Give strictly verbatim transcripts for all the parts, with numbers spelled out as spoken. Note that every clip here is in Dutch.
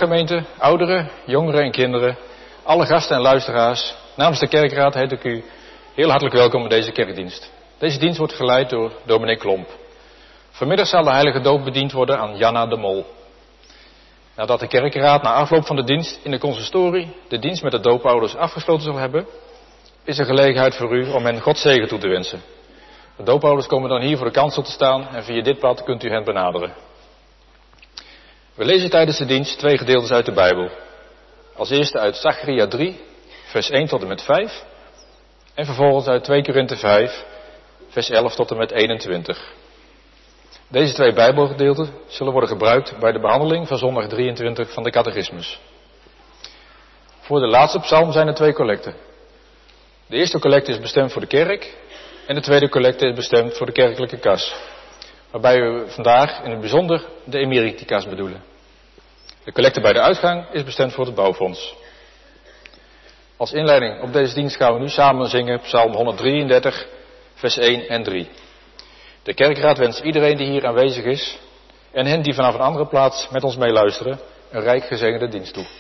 gemeente, ouderen, jongeren en kinderen, alle gasten en luisteraars. Namens de kerkraad heet ik u heel hartelijk welkom in deze kerkdienst. Deze dienst wordt geleid door dominee Klomp. Vanmiddag zal de heilige doop bediend worden aan Janna de Mol. Nadat de kerkraad na afloop van de dienst in de consistorie de dienst met de doopouders afgesloten zal hebben, is er gelegenheid voor u om hen Gods zegen toe te wensen. De doopouders komen dan hier voor de kansel te staan en via dit pad kunt u hen benaderen. We lezen tijdens de dienst twee gedeeltes uit de Bijbel. Als eerste uit Zacharia drie, vers één tot en met vijf. En vervolgens uit twee Korinthe vijf, vers elf tot en met eenentwintig. Deze twee Bijbelgedeelten zullen worden gebruikt bij de behandeling van zondag drieëntwintig van de catechismus. Voor de laatste psalm zijn er twee collecten. De eerste collecte is bestemd voor de kerk en de tweede collecte is bestemd voor de kerkelijke kas. Waarbij we vandaag in het bijzonder de emeritikas bedoelen. De collecte bij de uitgang is bestemd voor het bouwfonds. Als inleiding op deze dienst gaan we nu samen zingen psalm honderddrieëndertig, vers één en drie. De kerkraad wenst iedereen die hier aanwezig is en hen die vanaf een andere plaats met ons meeluisteren een rijk gezegende dienst toe.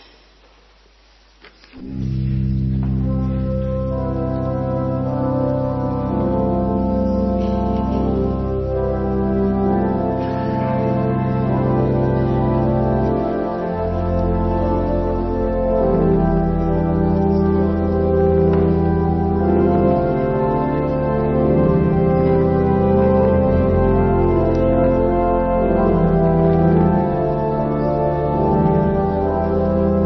Thank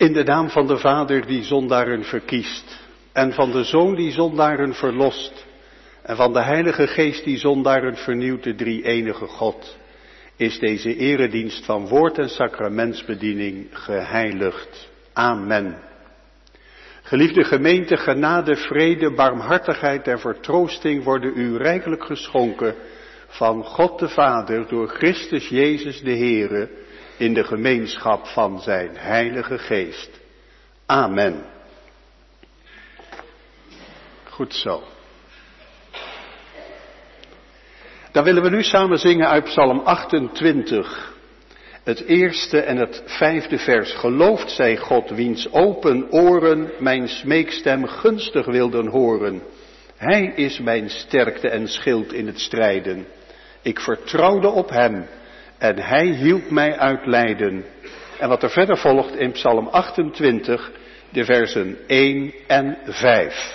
In de naam van de Vader die zondaren verkiest, en van de Zoon die zondaren verlost, en van de Heilige Geest die zondaren vernieuwt, de drie-enige God, is deze eredienst van woord en sacramentsbediening geheiligd. Amen. Geliefde gemeente, genade, vrede, barmhartigheid en vertroosting worden u rijkelijk geschonken van God de Vader door Christus Jezus de Heere in de gemeenschap van zijn Heilige Geest. Amen. Goed zo. Dan willen we nu samen zingen uit Psalm achtentwintig. Het eerste en het vijfde vers. Geloofd zij God, wiens open oren mijn smeekstem gunstig wilden horen. Hij is mijn sterkte en schild in het strijden. Ik vertrouwde op hem en hij hielp mij uit lijden. En wat er verder volgt in Psalm achtentwintig, de versen één en vijf.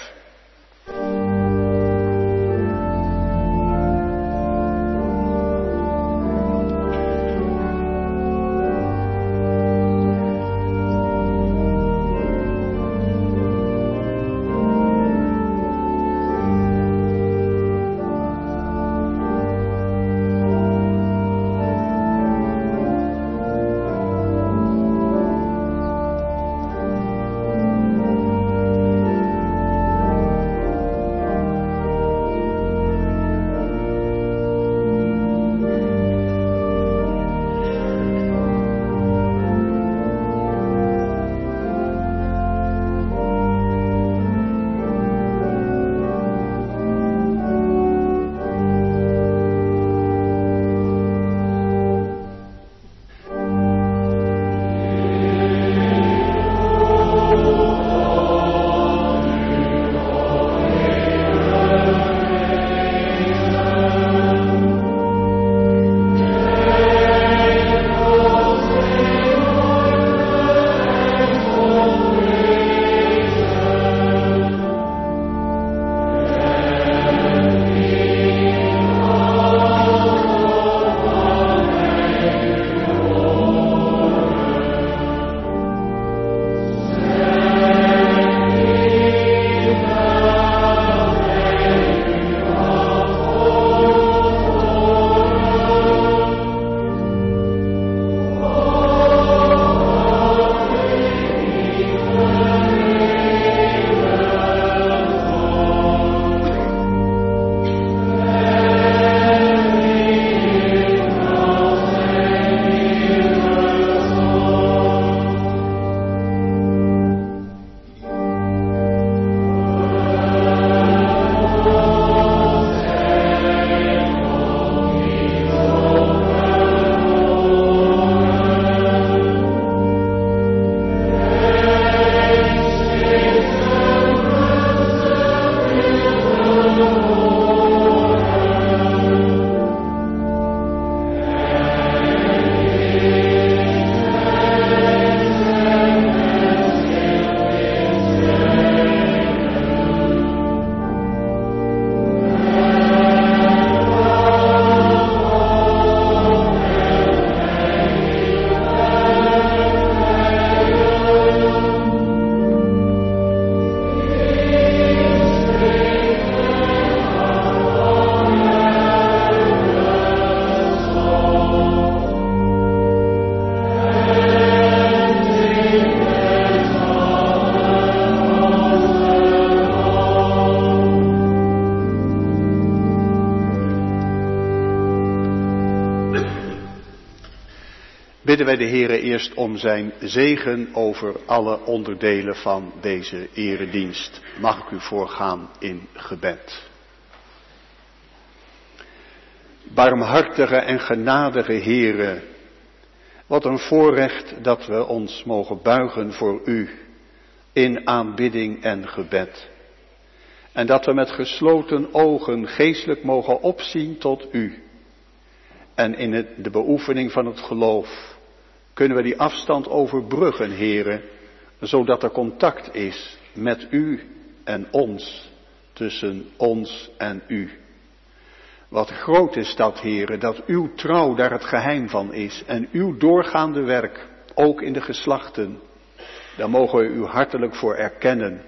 Bidden wij de Heere eerst om zijn zegen over alle onderdelen van deze eredienst. Mag ik u voorgaan in gebed. Barmhartige en genadige Heere, wat een voorrecht dat we ons mogen buigen voor u in aanbidding en gebed. En dat we met gesloten ogen geestelijk mogen opzien tot u. En in het, de beoefening van het geloof kunnen we die afstand overbruggen, Heere, zodat er contact is met u en ons, tussen ons en u. Wat groot is dat, Heere, dat uw trouw daar het geheim van is en uw doorgaande werk, ook in de geslachten, Daar mogen we u hartelijk voor erkennen.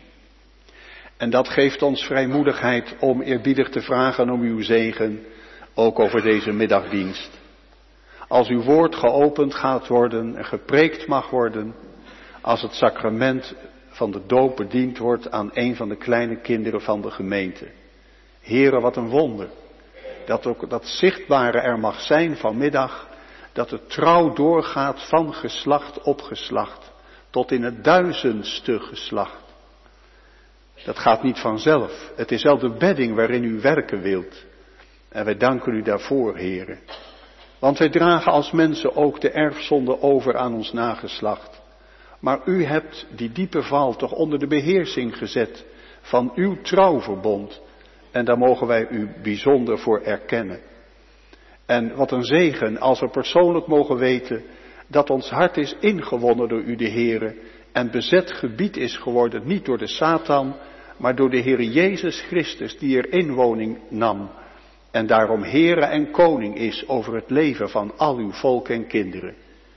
En dat geeft ons vrijmoedigheid om eerbiedig te vragen om uw zegen, ook over deze middagdienst. Als uw woord geopend gaat worden en gepreekt mag worden, als het sacrament van de doop bediend wordt aan een van de kleine kinderen van de gemeente. Heere, wat een wonder. Dat ook dat zichtbare er mag zijn vanmiddag, dat het trouw doorgaat van geslacht op geslacht, tot in het duizendste geslacht. Dat gaat niet vanzelf. Het is wel de bedding waarin u werken wilt. En wij danken u daarvoor, Heere. Want wij dragen als mensen ook de erfzonde over aan ons nageslacht. Maar u hebt die diepe val toch onder de beheersing gezet van uw trouwverbond. En daar mogen wij u bijzonder voor erkennen. En wat een zegen als we persoonlijk mogen weten dat ons hart is ingewonnen door u, de Heere. En bezet gebied is geworden, niet door de Satan, maar door de Heere Jezus Christus die er inwoning nam. En daarom Heere en Koning is over het leven van al uw volk en kinderen.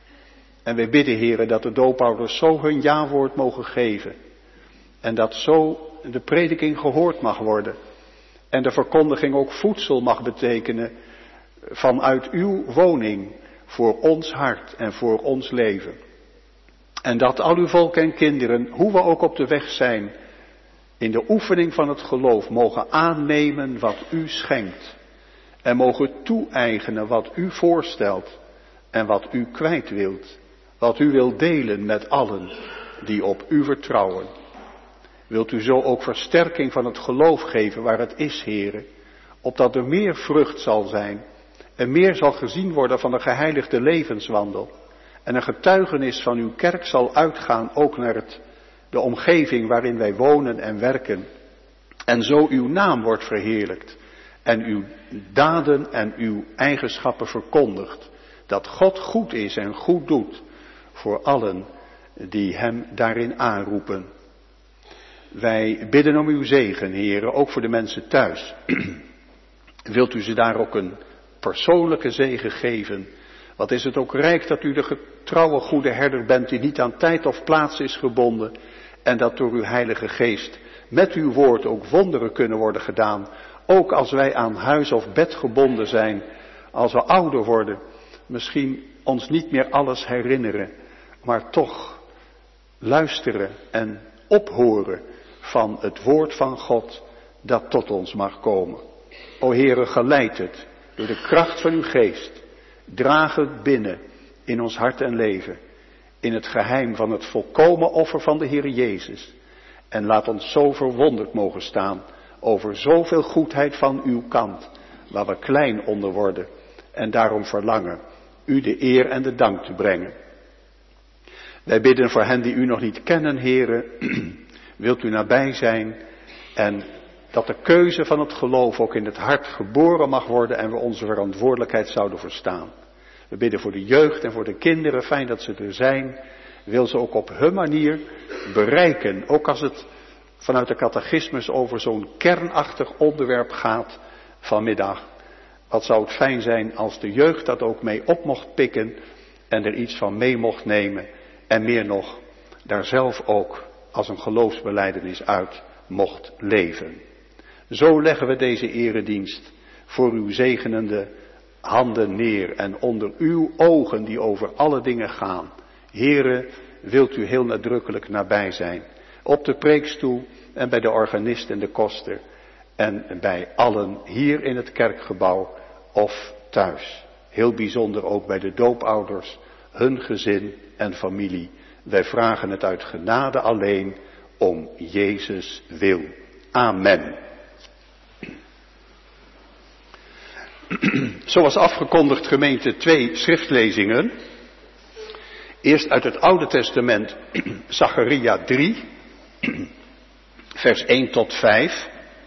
En wij bidden, Heere, dat de doopouders zo hun jawoord mogen geven. En dat zo de prediking gehoord mag worden. En de verkondiging ook voedsel mag betekenen vanuit uw woning voor ons hart en voor ons leven. En dat al uw volk en kinderen, hoe we ook op de weg zijn, in de oefening van het geloof mogen aannemen wat u schenkt. En mogen toe-eigenen wat u voorstelt en wat u kwijt wilt. Wat u wilt delen met allen die op u vertrouwen. Wilt u zo ook versterking van het geloof geven waar het is, Heere, opdat er meer vrucht zal zijn en meer zal gezien worden van de geheiligde levenswandel. En een getuigenis van uw kerk zal uitgaan ook naar het, de omgeving waarin wij wonen en werken. En zo uw naam wordt verheerlijkt en uw daden en uw eigenschappen verkondigd. Dat God goed is en goed doet voor allen die hem daarin aanroepen. Wij bidden om uw zegen, Heere, ook voor de mensen thuis. Wilt u ze daar ook een persoonlijke zegen geven? Wat is het ook rijk dat u de getrouwe goede herder bent die niet aan tijd of plaats is gebonden. En dat door uw Heilige Geest met uw woord ook wonderen kunnen worden gedaan. Ook als wij aan huis of bed gebonden zijn. Als we ouder worden. Misschien ons niet meer alles herinneren. Maar toch luisteren en ophoren van het woord van God dat tot ons mag komen. O Heere, geleid het door de kracht van uw geest. Draag het binnen in ons hart en leven. In het geheim van het volkomen offer van de Heere Jezus. En laat ons zo verwonderd mogen staan over zoveel goedheid van uw kant. Waar we klein onder worden. En daarom verlangen u de eer en de dank te brengen. Wij bidden voor hen die u nog niet kennen, Heere. Wilt u nabij zijn en dat de keuze van het geloof ook in het hart geboren mag worden en we onze verantwoordelijkheid zouden verstaan. We bidden voor de jeugd en voor de kinderen, fijn dat ze er zijn. Wil ze ook op hun manier bereiken, ook als het vanuit de catechismus over zo'n kernachtig onderwerp gaat vanmiddag. Wat zou het fijn zijn als de jeugd dat ook mee op mocht pikken en er iets van mee mocht nemen. En meer nog, daar zelf ook als een geloofsbelijdenis uit mocht leven. Zo leggen we deze eredienst voor uw zegenende handen neer en onder uw ogen die over alle dingen gaan. Heere, wilt u heel nadrukkelijk nabij zijn. Op de preekstoel en bij de organist en de koster. En bij allen hier in het kerkgebouw of thuis. Heel bijzonder ook bij de doopouders, hun gezin en familie. Wij vragen het uit genade alleen om Jezus wil. Amen. Zoals afgekondigd, gemeente, twee schriftlezingen. Eerst uit het Oude Testament, Zacharia drie, vers één tot vijf.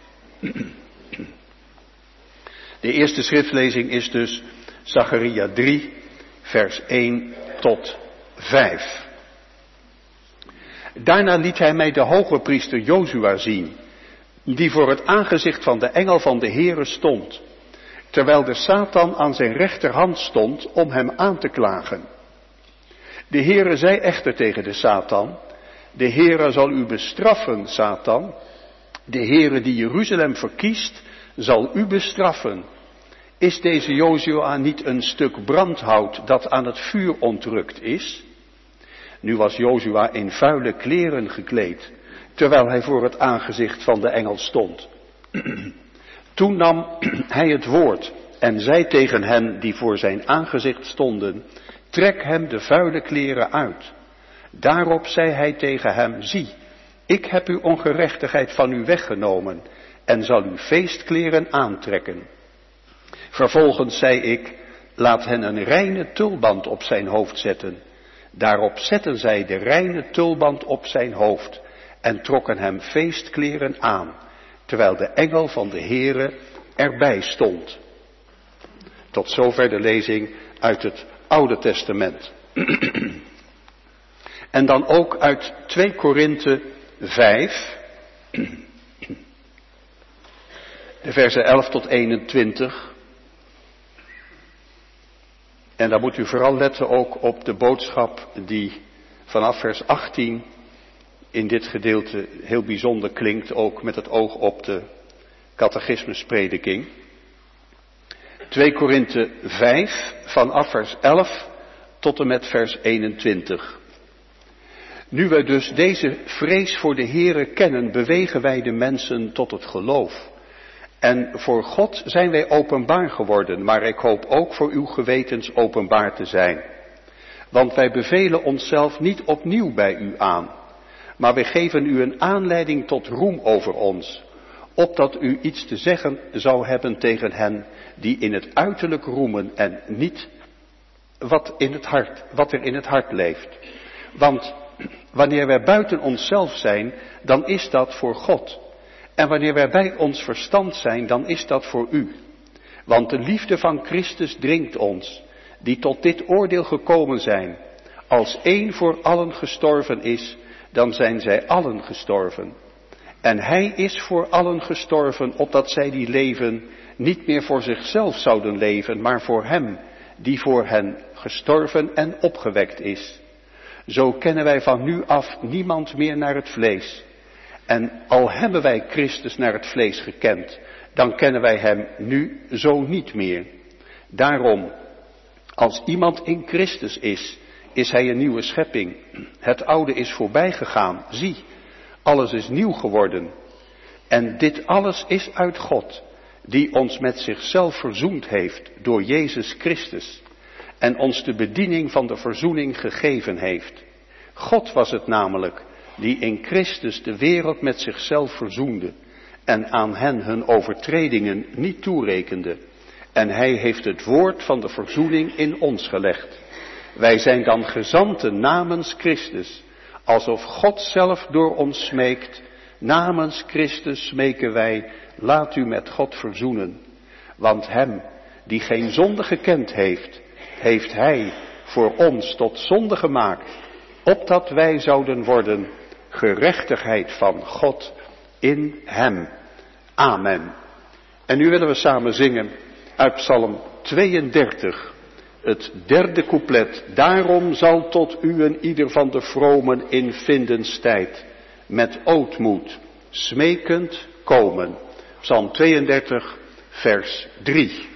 De eerste schriftlezing is dus Zacharia drie, vers één tot vijf. Daarna liet hij mij de hoge priester Jozua zien, die voor het aangezicht van de engel van de Heere stond, terwijl de Satan aan zijn rechterhand stond om hem aan te klagen. De Heere zei echter tegen de Satan, de Heere zal u bestraffen, Satan. De Heere die Jeruzalem verkiest, zal u bestraffen. Is deze Jozua niet een stuk brandhout dat aan het vuur ontrukt is? Nu was Jozua in vuile kleren gekleed, terwijl hij voor het aangezicht van de engel stond. Toen nam hij het woord en zei tegen hen die voor zijn aangezicht stonden, trek hem de vuile kleren uit. Daarop zei hij tegen hem, zie, ik heb uw ongerechtigheid van u weggenomen en zal u feestkleren aantrekken. Vervolgens zei ik, laat hen een reine tulband op zijn hoofd zetten. Daarop zetten zij de reine tulband op zijn hoofd en trokken hem feestkleren aan, terwijl de engel van de Heere erbij stond. Tot zover de lezing uit het Oude Testament. En dan ook uit twee Korinthe vijf, de versen elf tot eenentwintig. En daar moet u vooral letten ook op de boodschap die vanaf vers achttien in dit gedeelte heel bijzonder klinkt, ook met het oog op de catechismusprediking. twee Korinthe vijf, vanaf vers elf tot en met vers eenentwintig. Nu wij dus deze vrees voor de Heere kennen, bewegen wij de mensen tot het geloof. En voor God zijn wij openbaar geworden, maar ik hoop ook voor uw gewetens openbaar te zijn. Want wij bevelen onszelf niet opnieuw bij u aan, maar wij geven u een aanleiding tot roem over ons, opdat u iets te zeggen zou hebben tegen hen die in het uiterlijk roemen en niet wat, in het hart, wat er in het hart leeft. Want wanneer wij buiten onszelf zijn, dan is dat voor God. En wanneer wij bij ons verstand zijn, dan is dat voor u. Want de liefde van Christus dringt ons, die tot dit oordeel gekomen zijn. Als één voor allen gestorven is, dan zijn zij allen gestorven. En hij is voor allen gestorven, opdat zij die leven niet meer voor zichzelf zouden leven, maar voor hem, die voor hen gestorven en opgewekt is. Zo kennen wij van nu af niemand meer naar het vlees. En al hebben wij Christus naar het vlees gekend, dan kennen wij hem nu zo niet meer. Daarom, als iemand in Christus is, is hij een nieuwe schepping. Het oude is voorbij gegaan. Zie, alles is nieuw geworden. En dit alles is uit God, die ons met zichzelf verzoend heeft door Jezus Christus. En ons de bediening van de verzoening gegeven heeft. God was het namelijk, die in Christus de wereld met zichzelf verzoende en aan hen hun overtredingen niet toerekende. En hij heeft het woord van de verzoening in ons gelegd. Wij zijn dan gezanten namens Christus, alsof God zelf door ons smeekt. Namens Christus smeken wij, laat u met God verzoenen. Want hem, die geen zonde gekend heeft, heeft hij voor ons tot zonde gemaakt, opdat wij zouden worden gerechtigheid van God in hem. Amen. En nu willen we samen zingen uit Psalm tweeëndertig, het derde couplet. Daarom zal tot u een ieder van de vromen in vindenstijd met ootmoed smekend komen. Psalm tweeëndertig, vers drie.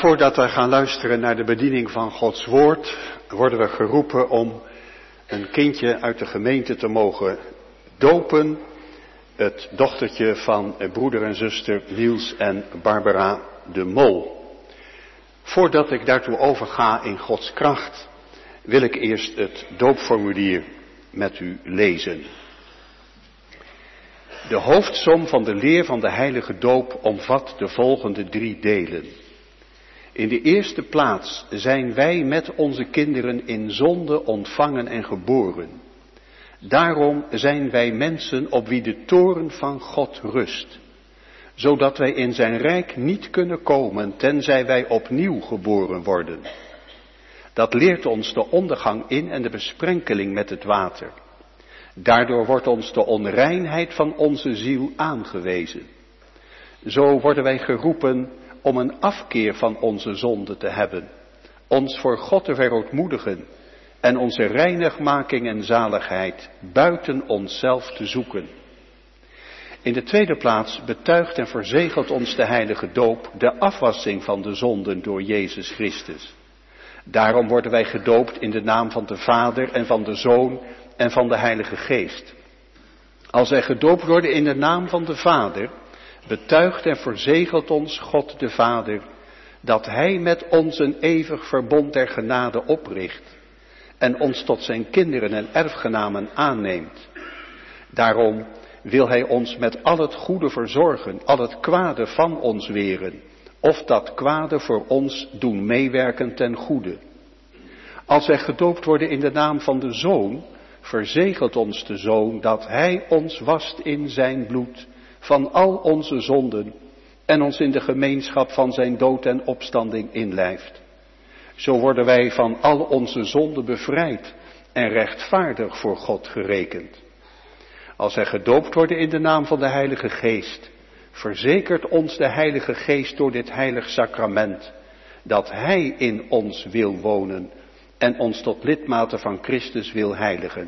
Maar voordat we gaan luisteren naar de bediening van Gods woord, worden we geroepen om een kindje uit de gemeente te mogen dopen. Het dochtertje van broeder en zuster Niels en Barbara de Mol. Voordat ik daartoe overga in Gods kracht, wil ik eerst het doopformulier met u lezen. De hoofdsom van de leer van de heilige doop omvat de volgende drie delen. In de eerste plaats zijn wij met onze kinderen in zonde ontvangen en geboren. Daarom zijn wij mensen op wie de toorn van God rust, zodat wij in zijn rijk niet kunnen komen tenzij wij opnieuw geboren worden. Dat leert ons de ondergang in en de besprenkeling met het water. Daardoor wordt ons de onreinheid van onze ziel aangewezen. Zo worden wij geroepen om een afkeer van onze zonde te hebben, ons voor God te verootmoedigen en onze reinigmaking en zaligheid buiten onszelf te zoeken. In de tweede plaats betuigt en verzegelt ons de heilige doop de afwassing van de zonden door Jezus Christus. Daarom worden wij gedoopt in de naam van de Vader en van de Zoon en van de Heilige Geest. Als wij gedoopt worden in de naam van de Vader, betuigt en verzegelt ons God de Vader dat Hij met ons een eeuwig verbond der genade opricht en ons tot zijn kinderen en erfgenamen aanneemt. Daarom wil Hij ons met al het goede verzorgen, al het kwade van ons weren, of dat kwade voor ons doen meewerken ten goede. Als wij gedoopt worden in de naam van de Zoon, verzegelt ons de Zoon dat Hij ons wast in zijn bloed van al onze zonden en ons in de gemeenschap van zijn dood en opstanding inlijft. Zo worden wij van al onze zonden bevrijd en rechtvaardig voor God gerekend. Als wij gedoopt worden in de naam van de Heilige Geest, verzekert ons de Heilige Geest door dit heilig sacrament dat Hij in ons wil wonen en ons tot lidmaten van Christus wil heiligen.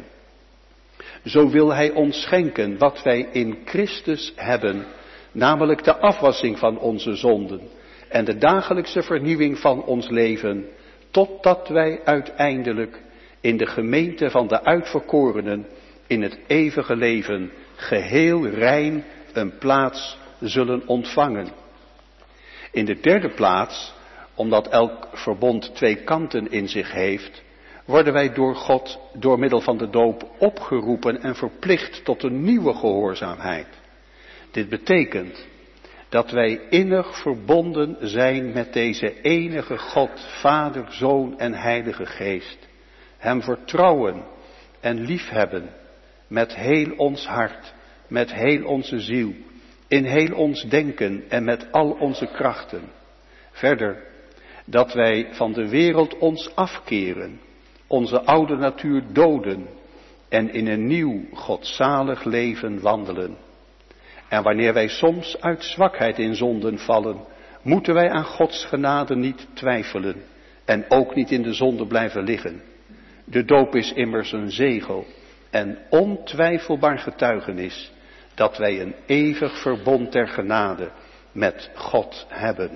Zo wil Hij ons schenken wat wij in Christus hebben, namelijk de afwassing van onze zonden en de dagelijkse vernieuwing van ons leven, totdat wij uiteindelijk in de gemeente van de uitverkorenen in het eeuwige leven geheel rein een plaats zullen ontvangen. In de derde plaats, omdat elk verbond twee kanten in zich heeft, worden wij door God door middel van de doop opgeroepen en verplicht tot een nieuwe gehoorzaamheid. Dit betekent dat wij innig verbonden zijn met deze enige God, Vader, Zoon en Heilige Geest. Hem vertrouwen en liefhebben met heel ons hart, met heel onze ziel, in heel ons denken en met al onze krachten. Verder, dat wij van de wereld ons afkeren, onze oude natuur doden en in een nieuw godzalig leven wandelen. En wanneer wij soms uit zwakheid in zonden vallen, moeten wij aan Gods genade niet twijfelen en ook niet in de zonde blijven liggen. De doop is immers een zegel en ontwijfelbaar getuigenis dat wij een eeuwig verbond der genade met God hebben.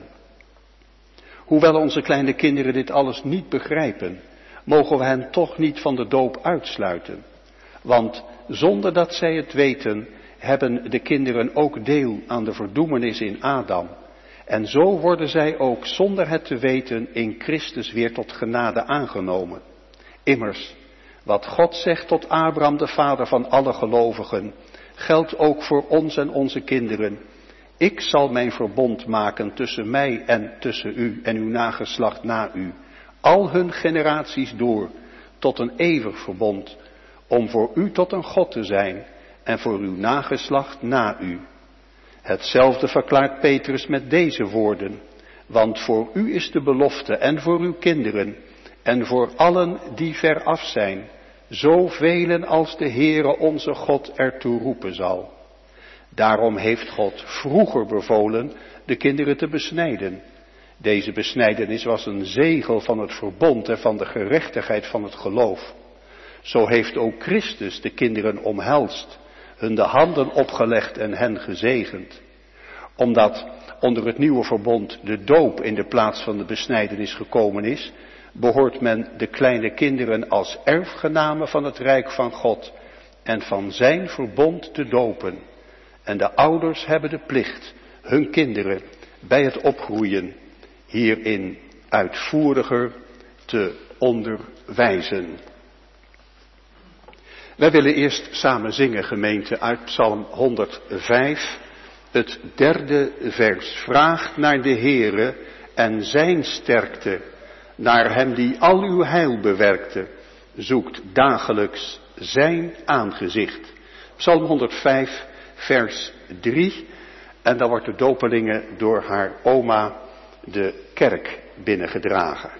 Hoewel onze kleine kinderen dit alles niet begrijpen, mogen we hen toch niet van de doop uitsluiten. Want zonder dat zij het weten, hebben de kinderen ook deel aan de verdoemenis in Adam. En zo worden zij ook zonder het te weten in Christus weer tot genade aangenomen. Immers, wat God zegt tot Abraham, de vader van alle gelovigen, geldt ook voor ons en onze kinderen. Ik zal mijn verbond maken tussen mij en tussen u en uw nageslacht na u, al hun generaties door, tot een eeuwig verbond, om voor u tot een God te zijn en voor uw nageslacht na u. Hetzelfde verklaart Petrus met deze woorden, want voor u is de belofte en voor uw kinderen en voor allen die ver af zijn, zoveel als de Heere onze God ertoe roepen zal. Daarom heeft God vroeger bevolen de kinderen te besnijden. Deze besnijdenis was een zegel van het verbond en van de gerechtigheid van het geloof. Zo heeft ook Christus de kinderen omhelst, hun de handen opgelegd en hen gezegend. Omdat onder het nieuwe verbond de doop in de plaats van de besnijdenis gekomen is, behoort men de kleine kinderen als erfgenamen van het rijk van God en van zijn verbond te dopen. En de ouders hebben de plicht hun kinderen bij het opgroeien hierin uitvoeriger te onderwijzen. Wij willen eerst samen zingen, gemeente, uit Psalm honderdvijf, het derde vers. Vraagt naar de Heere en zijn sterkte, naar hem die al uw heil bewerkte, zoekt dagelijks zijn aangezicht. Psalm honderdvijf, vers drie. En dan wordt de dopelinge door haar oma de kerk binnengedragen.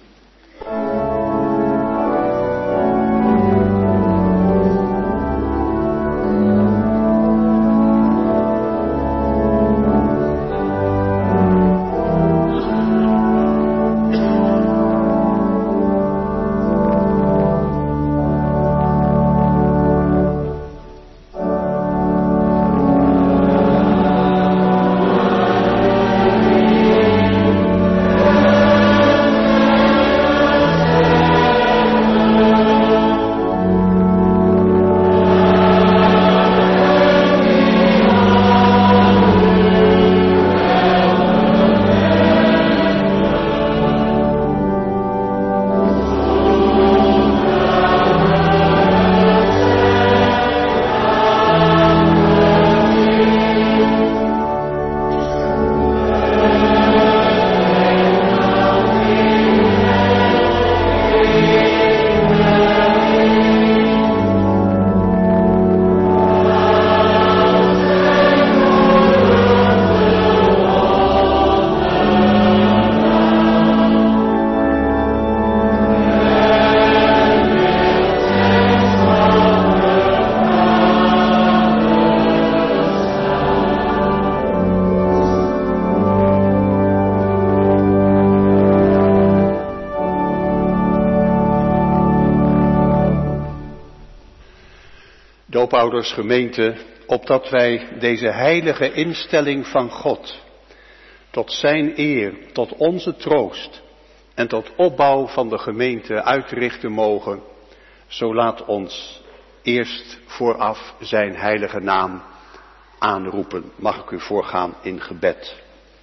Doopouders, gemeente, opdat wij deze heilige instelling van God tot zijn eer, tot onze troost en tot opbouw van de gemeente uitrichten mogen, zo laat ons eerst vooraf zijn heilige naam aanroepen. Mag ik u voorgaan in gebed.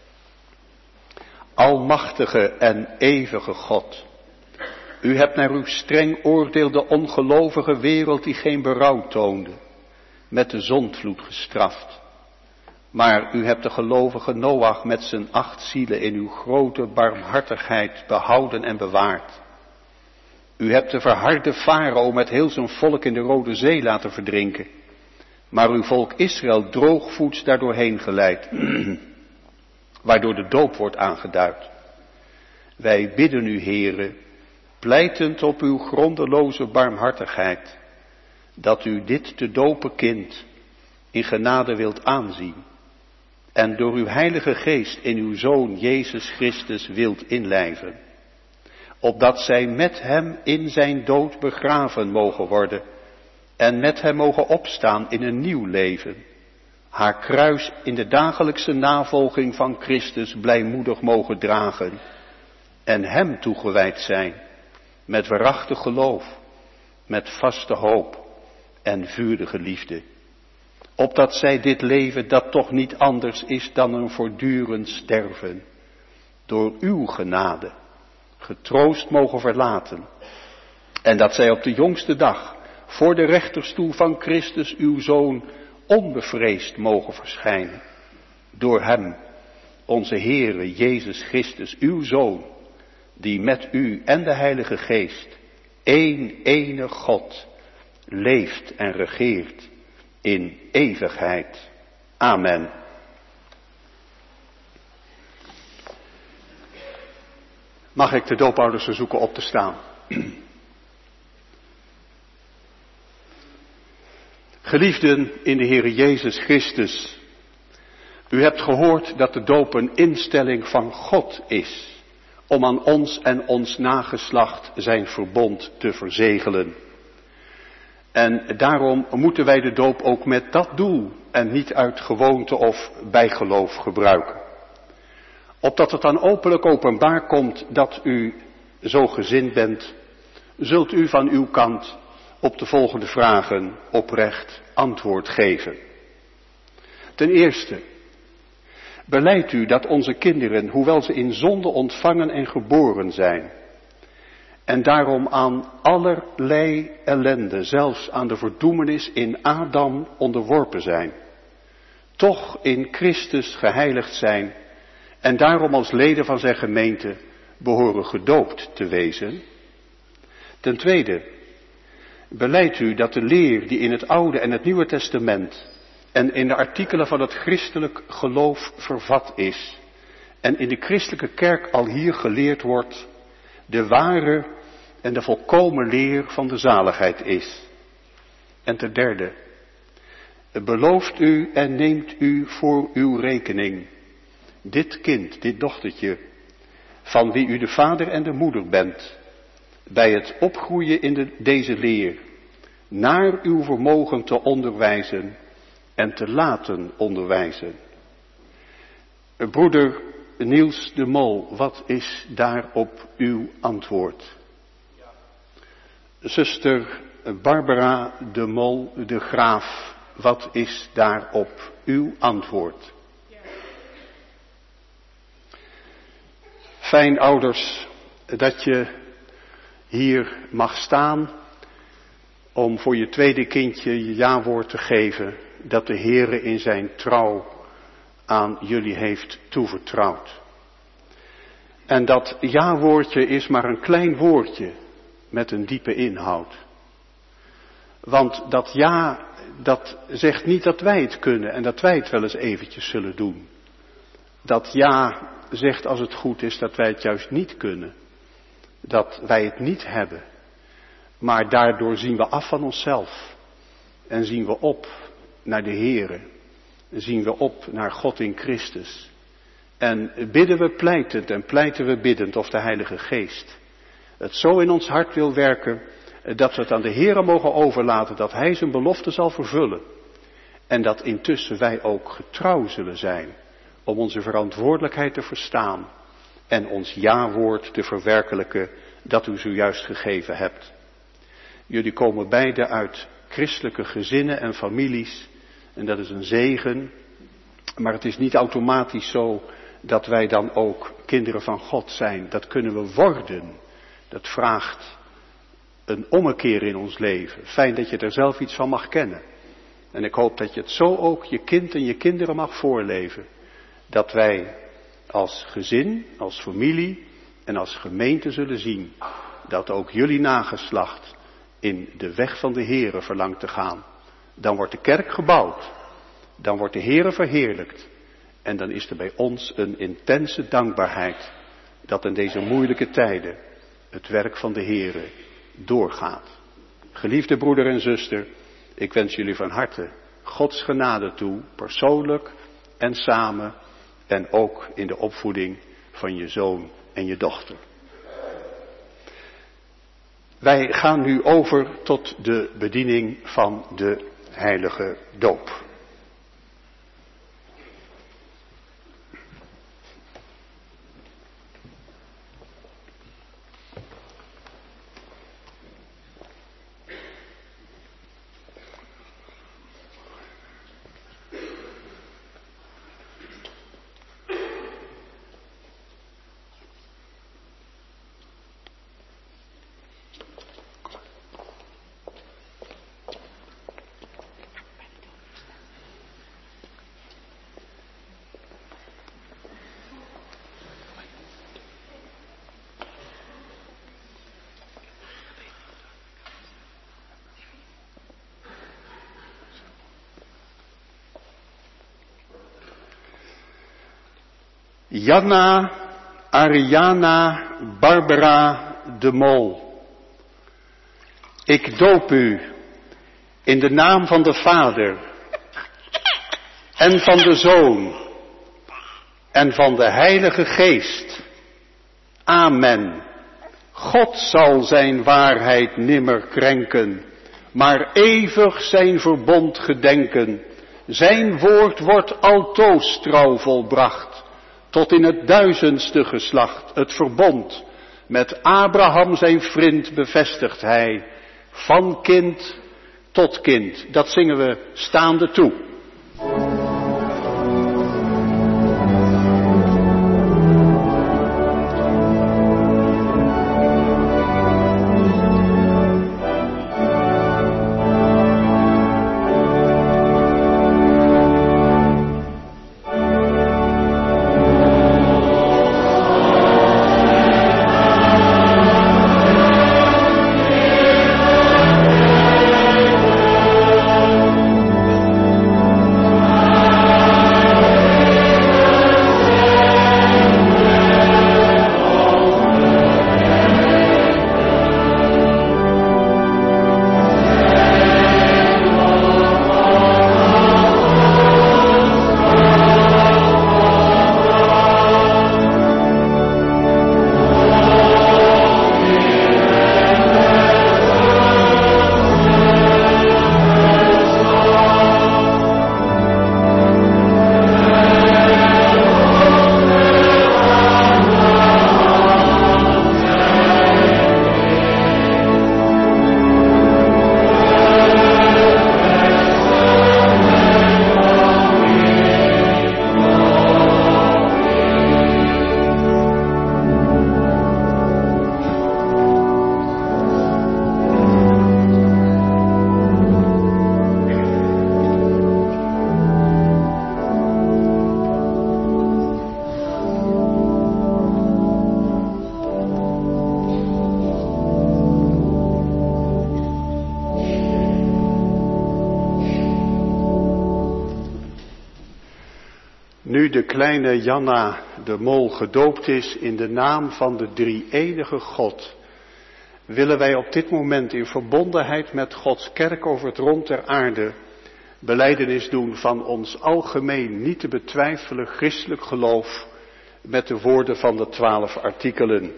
Almachtige en eeuwige God, u hebt naar uw streng oordeel de ongelovige wereld die geen berouw toonde, met de zondvloed gestraft. Maar u hebt de gelovige Noach met zijn acht zielen in uw grote barmhartigheid behouden en bewaard. U hebt de verharde farao met heel zijn volk in de Rode Zee laten verdrinken, maar uw volk Israël droogvoets daardoorheen geleid, waardoor de doop wordt aangeduid. Wij bidden u, Heere, pleitend op uw grondeloze barmhartigheid, dat u dit te dopen kind in genade wilt aanzien en door uw heilige geest in uw Zoon Jezus Christus wilt inlijven, opdat zij met hem in zijn dood begraven mogen worden en met hem mogen opstaan in een nieuw leven, haar kruis in de dagelijkse navolging van Christus blijmoedig mogen dragen en hem toegewijd zijn met waarachtig geloof, met vaste hoop en vurige liefde. Opdat zij dit leven, dat toch niet anders is dan een voortdurend sterven, door uw genade getroost mogen verlaten. En dat zij op de jongste dag voor de rechterstoel van Christus uw Zoon onbevreesd mogen verschijnen. Door hem, onze Heere Jezus Christus, uw Zoon, die met u en de Heilige Geest, één enige God, leeft en regeert in eeuwigheid. Amen. Mag ik de doopouders verzoeken op te staan? Geliefden in de Heere Jezus Christus, u hebt gehoord dat de doop een instelling van God is, om aan ons en ons nageslacht zijn verbond te verzegelen. En daarom moeten wij de doop ook met dat doel en niet uit gewoonte of bijgeloof gebruiken. Opdat het dan openlijk openbaar komt dat u zo gezind bent, zult u van uw kant op de volgende vragen oprecht antwoord geven. Ten eerste, belijdt u dat onze kinderen, hoewel ze in zonde ontvangen en geboren zijn, en daarom aan allerlei ellende, zelfs aan de verdoemenis in Adam onderworpen zijn, toch in Christus geheiligd zijn en daarom als leden van zijn gemeente behoren gedoopt te wezen. Ten tweede, belijdt u dat de leer die in het Oude en het Nieuwe Testament en in de artikelen van het christelijk geloof vervat is en in de christelijke kerk al hier geleerd wordt, de ware en de volkomen leer van de zaligheid is. En ten derde, belooft u en neemt u voor uw rekening dit kind, dit dochtertje, van wie u de vader en de moeder bent, bij het opgroeien in de, deze leer, naar uw vermogen te onderwijzen en te laten onderwijzen. Broeder Niels de Mol, wat is daarop uw antwoord? Zuster Barbara de Mol de Graaf, wat is daarop uw antwoord? Fijn, ouders, dat je hier mag staan om voor je tweede kindje je jawoord te geven dat de Heere in zijn trouw aan jullie heeft toevertrouwd. En dat jawoordje is maar een klein woordje met een diepe inhoud. Want dat ja, dat zegt niet dat wij het kunnen en dat wij het wel eens eventjes zullen doen. Dat ja zegt als het goed is dat wij het juist niet kunnen. Dat wij het niet hebben. Maar daardoor zien we af van onszelf. En zien we op naar de Heere. En zien we op naar God in Christus. En bidden we pleitend en pleiten we biddend of de Heilige Geest het zo in ons hart wil werken dat we het aan de Heere mogen overlaten dat Hij zijn belofte zal vervullen. En dat intussen wij ook getrouw zullen zijn om onze verantwoordelijkheid te verstaan en ons ja-woord te verwerkelijken dat u zojuist gegeven hebt. Jullie komen beide uit christelijke gezinnen en families en dat is een zegen, maar het is niet automatisch zo dat wij dan ook kinderen van God zijn. Dat kunnen we worden. Dat vraagt een ommekeer in ons leven. Fijn dat je er zelf iets van mag kennen. En ik hoop dat je het zo ook je kind en je kinderen mag voorleven. Dat wij als gezin, als familie en als gemeente zullen zien dat ook jullie nageslacht in de weg van de Heere verlangt te gaan. Dan wordt de kerk gebouwd. Dan wordt de Heere verheerlijkt. En dan is er bij ons een intense dankbaarheid dat in deze moeilijke tijden het werk van de Heere doorgaat. Geliefde broeder en zuster, ik wens jullie van harte Gods genade toe, persoonlijk en samen en ook in de opvoeding van je zoon en je dochter. Wij gaan nu over tot de bediening van de heilige doop. Janna Ariana Barbara de Mol. Ik doop u in de naam van de Vader en van de Zoon en van de Heilige Geest. Amen. God zal zijn waarheid nimmer krenken, maar eeuwig zijn verbond gedenken. Zijn woord wordt altoos trouw volbracht. tot in het duizendste geslacht. Het verbond met Abraham zijn vriend bevestigt hij. Van kind tot kind. Dat zingen we staande toe. Nu de kleine Janna de Mol gedoopt is in de naam van de drie-enige God, willen wij op dit moment in verbondenheid met Gods kerk over het rond der aarde belijdenis doen van ons algemeen niet te betwijfelen christelijk geloof met de woorden van de twaalf artikelen.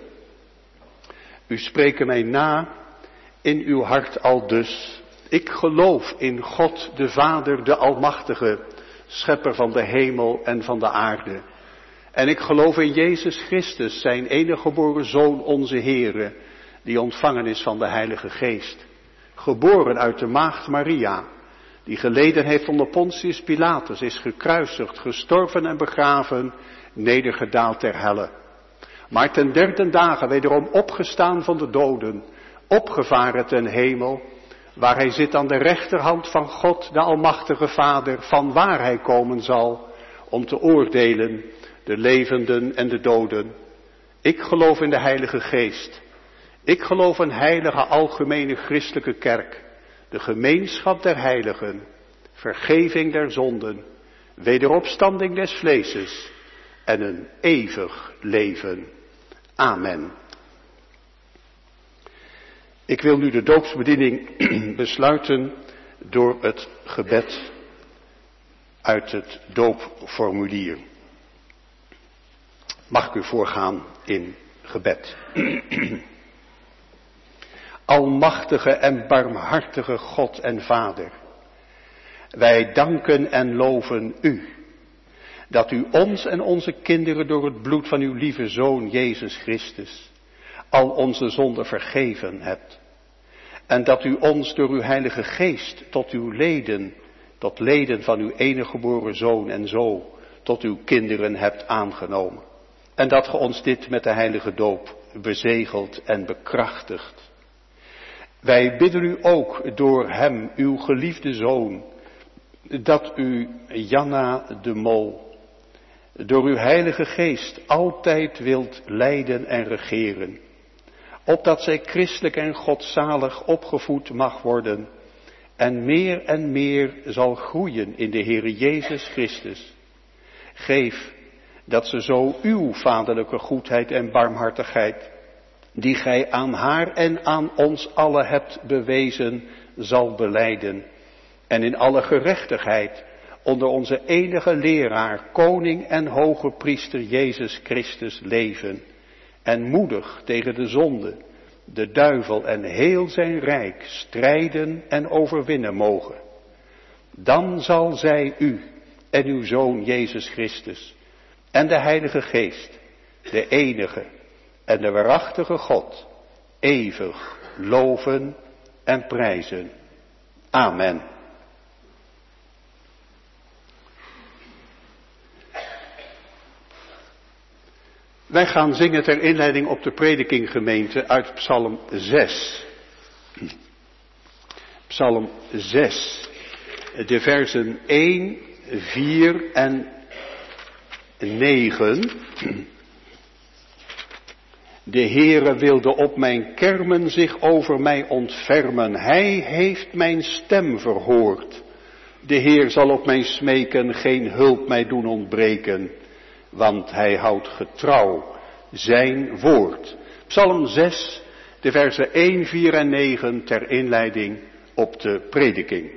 U spreekt mij na in uw hart aldus. Ik geloof in God de Vader, de Almachtige, schepper van de hemel en van de aarde. En ik geloof in Jezus Christus, zijn enige geboren Zoon, onze Heere, die ontvangen is van de Heilige Geest. Geboren uit de maagd Maria, die geleden heeft onder Pontius Pilatus, is gekruisigd, gestorven en begraven, nedergedaald ter helle. Maar ten derde dagen wederom opgestaan van de doden, opgevaren ten hemel, waar hij zit aan de rechterhand van God, de Almachtige Vader, van waar hij komen zal, om te oordelen de levenden en de doden. Ik geloof in de Heilige Geest. Ik geloof een heilige algemene christelijke kerk, de gemeenschap der heiligen, vergeving der zonden, wederopstanding des vleeses en een eeuwig leven. Amen. Ik wil nu de doopsbediening besluiten door het gebed uit het doopformulier. Mag ik u voorgaan in gebed. Almachtige en barmhartige God en Vader, wij danken en loven u, dat u ons en onze kinderen door het bloed van uw lieve Zoon Jezus Christus al onze zonden vergeven hebt. En dat u ons door uw Heilige Geest tot uw leden, tot leden van uw enige geboren Zoon en zo, tot uw kinderen hebt aangenomen. En dat ge ons dit met de heilige doop bezegelt en bekrachtigt. Wij bidden u ook door hem, uw geliefde Zoon, dat u Janna de Mol door uw Heilige Geest altijd wilt leiden en regeren, opdat zij christelijk en godzalig opgevoed mag worden en meer en meer zal groeien in de Heere Jezus Christus. Geef dat ze zo uw vaderlijke goedheid en barmhartigheid, die gij aan haar en aan ons allen hebt bewezen, zal belijden en in alle gerechtigheid onder onze enige leraar, koning en hoge priester Jezus Christus leven en moedig tegen de zonde, de duivel en heel zijn rijk strijden en overwinnen mogen. Dan zal zij u en uw Zoon Jezus Christus en de Heilige Geest, de enige en de waarachtige God, eeuwig loven en prijzen. Amen. Wij gaan zingen ter inleiding op de prediking, gemeente, uit Psalm zes. Psalm zes, de versen één, vier en negen. De Heere wilde op mijn kermen zich over mij ontfermen. Hij heeft mijn stem verhoord. De Heer zal op mijn smeken geen hulp mij doen ontbreken, want hij houdt getrouw zijn woord. Psalm zes, de versen één, vier en negen ter inleiding op de prediking.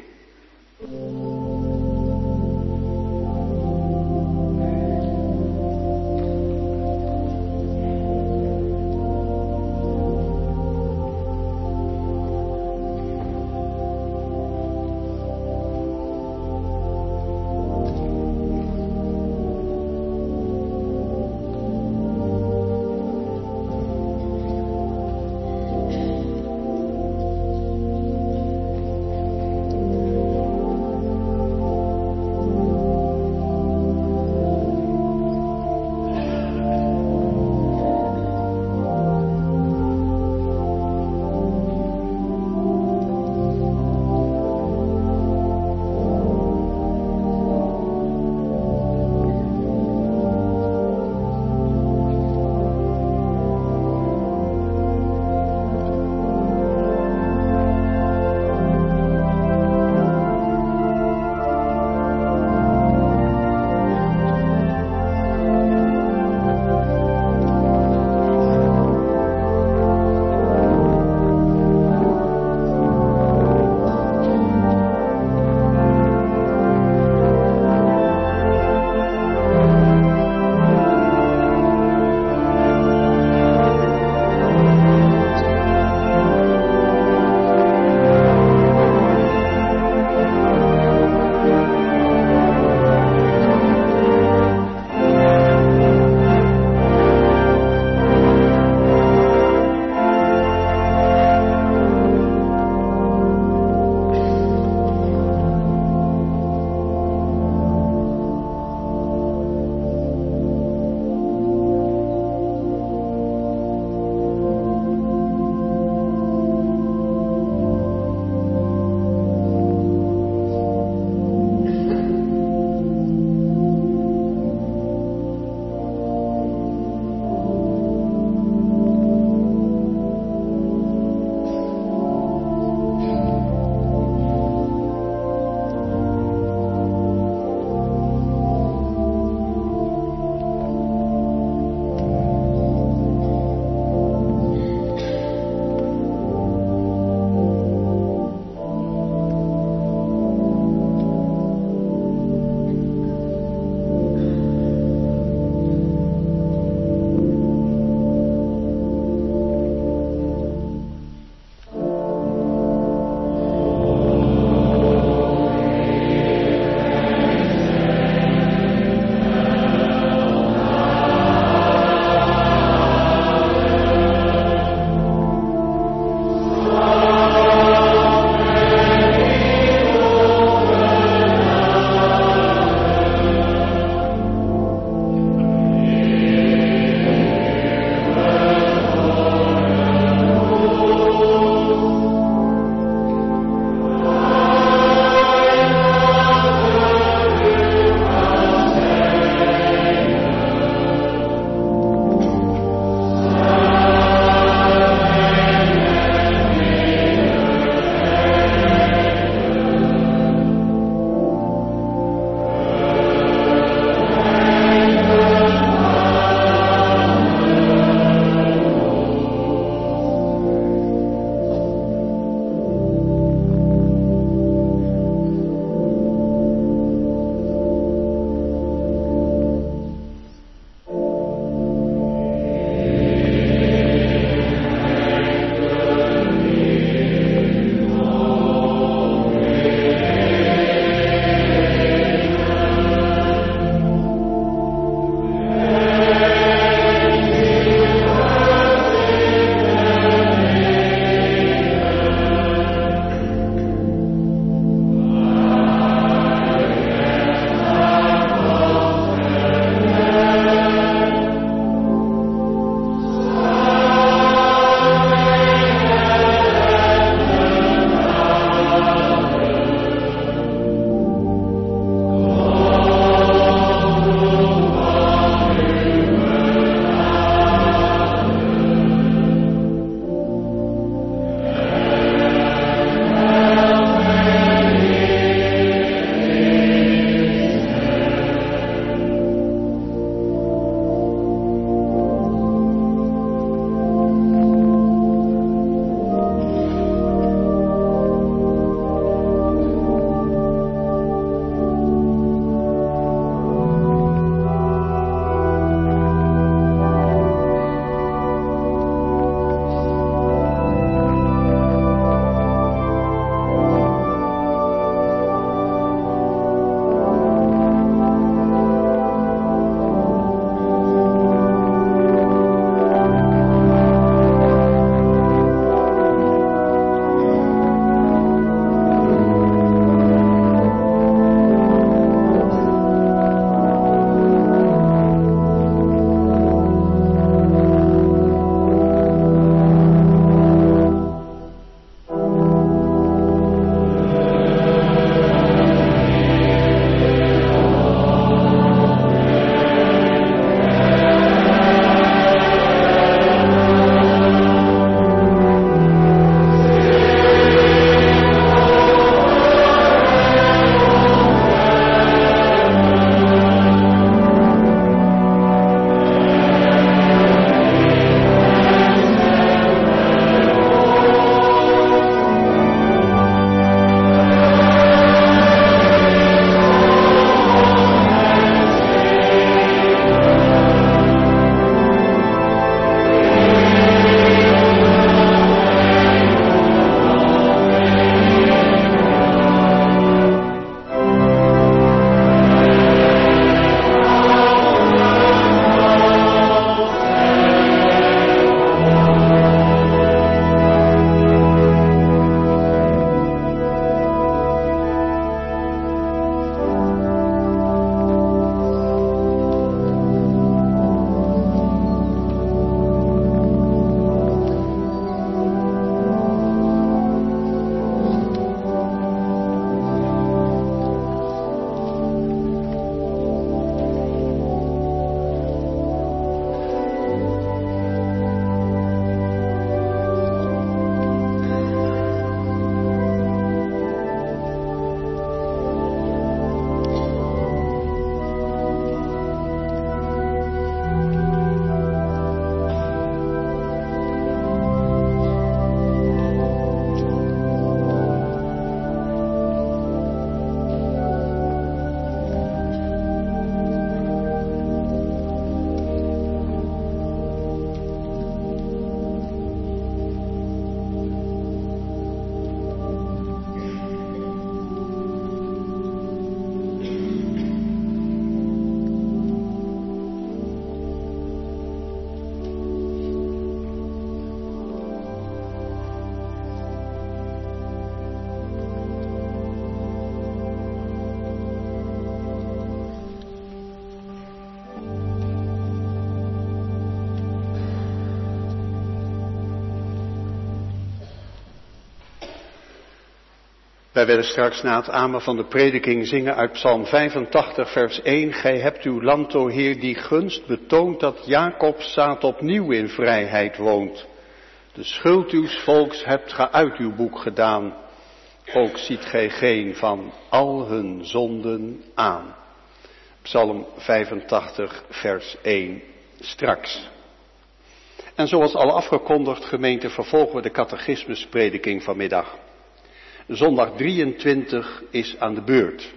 Wij willen straks na het amen van de prediking zingen uit Psalm vijfentachtig vers één. Gij hebt uw land, o Heer, die gunst betoond dat Jacobs zaad opnieuw in vrijheid woont. De schuld uws volks hebt ge uit uw boek gedaan. Ook ziet gij geen van al hun zonden aan. Psalm vijfentachtig vers één straks. En zoals al afgekondigd, gemeente, vervolgen we de catechismusprediking vanmiddag. Zondag drieëntwintig is aan de beurt.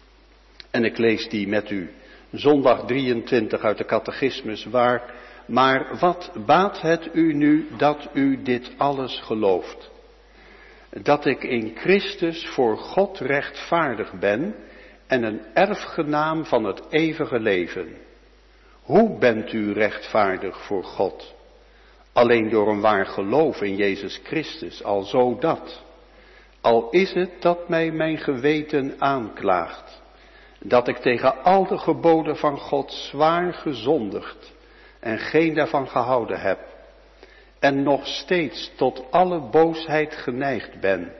En ik lees die met u. Zondag drieëntwintig uit de catechismus, waar, maar wat baat het u nu dat u dit alles gelooft? Dat ik in Christus voor God rechtvaardig ben en een erfgenaam van het eeuwige leven. Hoe bent u rechtvaardig voor God? Alleen door een waar geloof in Jezus Christus, al zo dat. Al is het dat mij mijn geweten aanklaagt, dat ik tegen al de geboden van God zwaar gezondigd en geen daarvan gehouden heb, en nog steeds tot alle boosheid geneigd ben,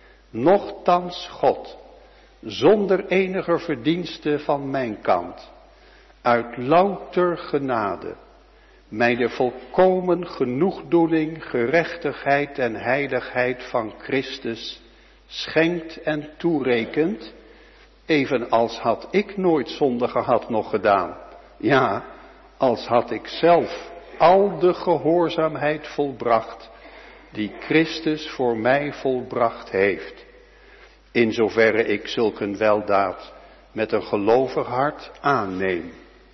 nochtans God, zonder enige verdienste van mijn kant, uit louter genade, mij de volkomen genoegdoening, gerechtigheid en heiligheid van Christus schenkt en toerekent, evenals had ik nooit zonde gehad nog gedaan. Ja, als had ik zelf al de gehoorzaamheid volbracht, die Christus voor mij volbracht heeft. In zoverre ik zulk een weldaad met een gelovig hart aanneem.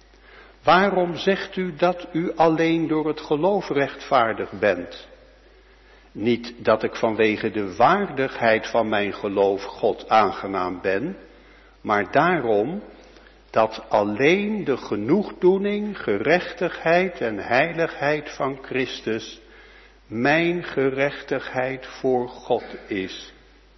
Waarom zegt u dat u alleen door het geloof rechtvaardig bent? Niet dat ik vanwege de waardigheid van mijn geloof God aangenaam ben, maar daarom dat alleen de genoegdoening, gerechtigheid en heiligheid van Christus mijn gerechtigheid voor God is.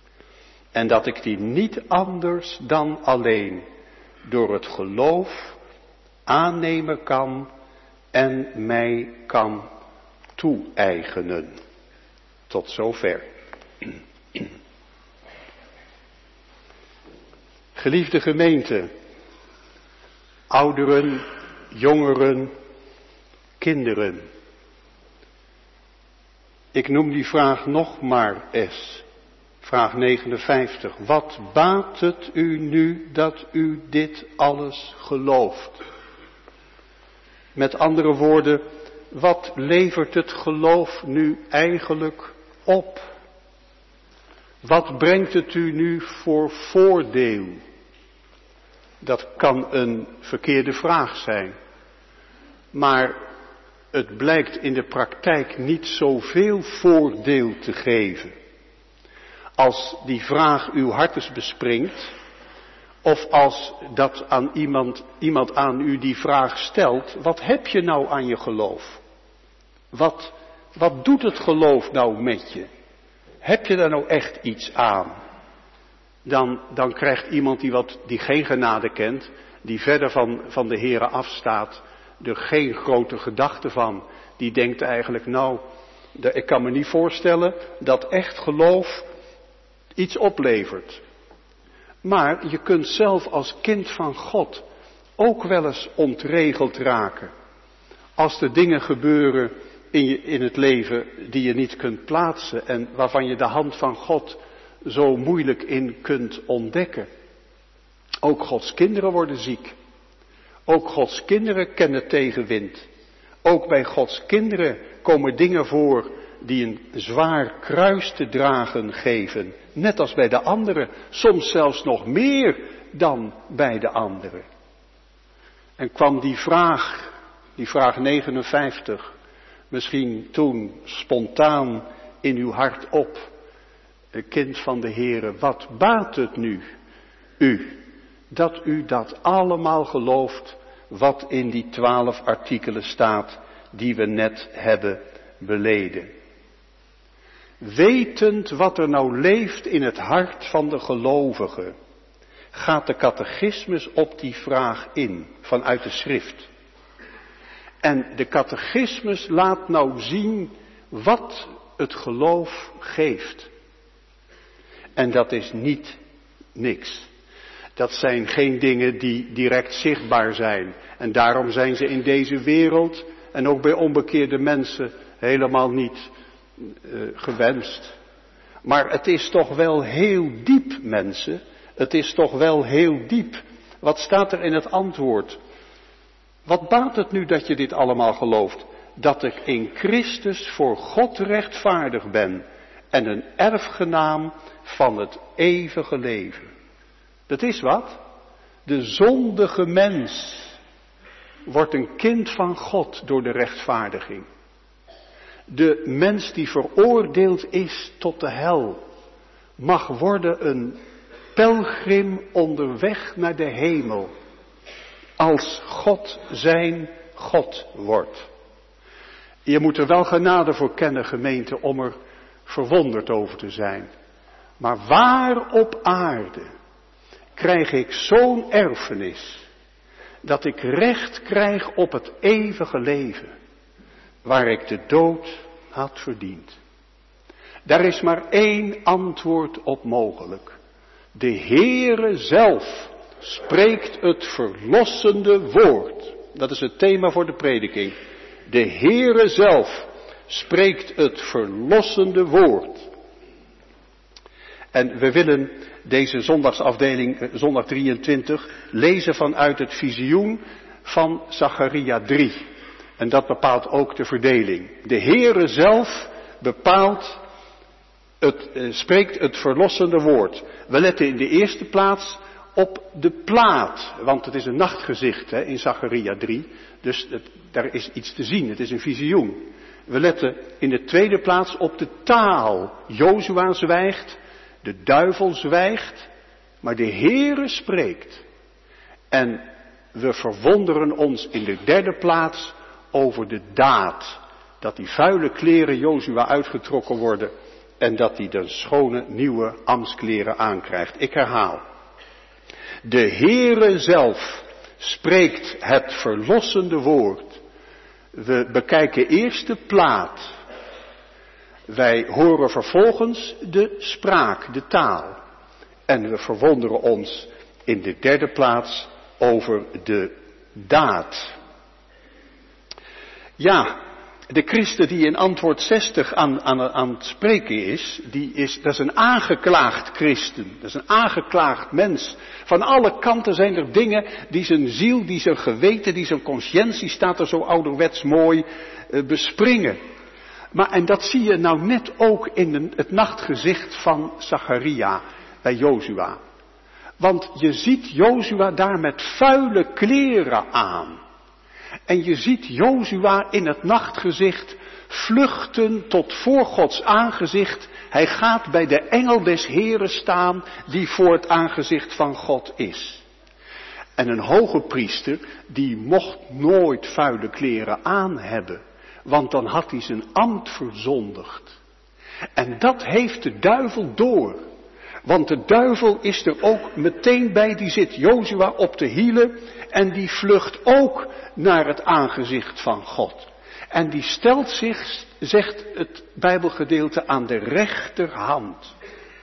En dat ik die niet anders dan alleen door het geloof aannemen kan en mij kan toe-eigenen. Tot zover. Geliefde gemeente, ouderen, jongeren, kinderen. Ik noem die vraag nog maar eens. Vraag negenenvijftig. Wat baat het u nu dat u dit alles gelooft? Met andere woorden, wat levert het geloof nu eigenlijk op? Wat brengt het u nu voor voordeel? Dat kan een verkeerde vraag zijn. Maar het blijkt in de praktijk niet zoveel voordeel te geven. Als die vraag uw hartes bespringt, of als dat aan iemand, iemand aan u die vraag stelt, wat heb je nou aan je geloof? Wat, wat doet het geloof nou met je? Heb je daar nou echt iets aan? Dan, dan krijgt iemand die, wat, die geen genade kent, die verder van, van de Here afstaat, er geen grote gedachte van. Die denkt eigenlijk, nou, de, ik kan me niet voorstellen dat echt geloof iets oplevert. Maar je kunt zelf als kind van God ook wel eens ontregeld raken. Als er dingen gebeuren in, je, in het leven die je niet kunt plaatsen en waarvan je de hand van God zo moeilijk in kunt ontdekken. Ook Gods kinderen worden ziek. Ook Gods kinderen kennen tegenwind. Ook bij Gods kinderen komen dingen voor die een zwaar kruis te dragen geven. Net als bij de anderen. Soms zelfs nog meer dan bij de anderen. En kwam die vraag, die vraag negenenvijftig, misschien toen spontaan in uw hart op. Kind van de Heere, wat baat het nu u, dat u dat allemaal gelooft, wat in die twaalf artikelen staat, die we net hebben beleden. Wetend wat er nou leeft in het hart van de gelovige, gaat de catechismus op die vraag in, vanuit de schrift. En de catechismus laat nou zien wat het geloof geeft. En dat is niet niks. Dat zijn geen dingen die direct zichtbaar zijn. En daarom zijn ze in deze wereld en ook bij onbekeerde mensen helemaal niet uh, gewenst. Maar het is toch wel heel diep, mensen. Het is toch wel heel diep. Wat staat er in het antwoord? Wat baat het nu dat je dit allemaal gelooft? Dat ik in Christus voor God rechtvaardig ben en een erfgenaam van het eeuwige leven. Dat is wat? De zondige mens wordt een kind van God door de rechtvaardiging. De mens die veroordeeld is tot de hel, mag worden een pelgrim onderweg naar de hemel, als God zijn God wordt. Je moet er wel genade voor kennen, gemeente, om er verwonderd over te zijn. Maar waar op aarde krijg ik zo'n erfenis, dat ik recht krijg op het eeuwige leven, waar ik de dood had verdiend? Daar is maar één antwoord op mogelijk. De Heere zelf spreekt het verlossende woord. Dat is het thema voor de prediking. De Heere zelf spreekt het verlossende woord. En we willen deze zondagsafdeling, zondag drieëntwintig, lezen vanuit het visioen van Zacharia drie. En dat bepaalt ook de verdeling. De Heere zelf bepaalt, het, eh, spreekt het verlossende woord. We letten in de eerste plaats op de plaat, want het is een nachtgezicht hè, in Zacharia drie. Dus het, daar is iets te zien, het is een visioen. We letten in de tweede plaats op de taal. Jozua zwijgt, de duivel zwijgt, maar de Heere spreekt. En we verwonderen ons in de derde plaats over de daad. Dat die vuile kleren Jozua uitgetrokken worden en dat hij de schone nieuwe ambtskleren aankrijgt. Ik herhaal. De Heere zelf spreekt het verlossende woord. We bekijken eerst de plaat. Wij horen vervolgens de spraak, de taal. En we verwonderen ons in de derde plaats over de daad. Ja, de christen die in antwoord zestig aan, aan, aan het spreken is, die is, dat is een aangeklaagd christen. Dat is een aangeklaagd mens. Van alle kanten zijn er dingen die zijn ziel, die zijn geweten, die zijn conscientie, staat er zo ouderwets mooi, uh, bespringen. Maar en dat zie je nou net ook in de, het nachtgezicht van Zacharia bij Jozua. Want je ziet Jozua daar met vuile kleren aan. En je ziet Jozua in het nachtgezicht vluchten tot voor Gods aangezicht. Hij gaat bij de engel des Heren staan die voor het aangezicht van God is. En een hoge priester die mocht nooit vuile kleren aan hebben. Want dan had hij zijn ambt verzondigd. En dat heeft de duivel door. Want de duivel is er ook meteen bij, die zit Jozua op de hielen en die vlucht ook naar het aangezicht van God. En die stelt zich, zegt het Bijbelgedeelte, aan de rechterhand.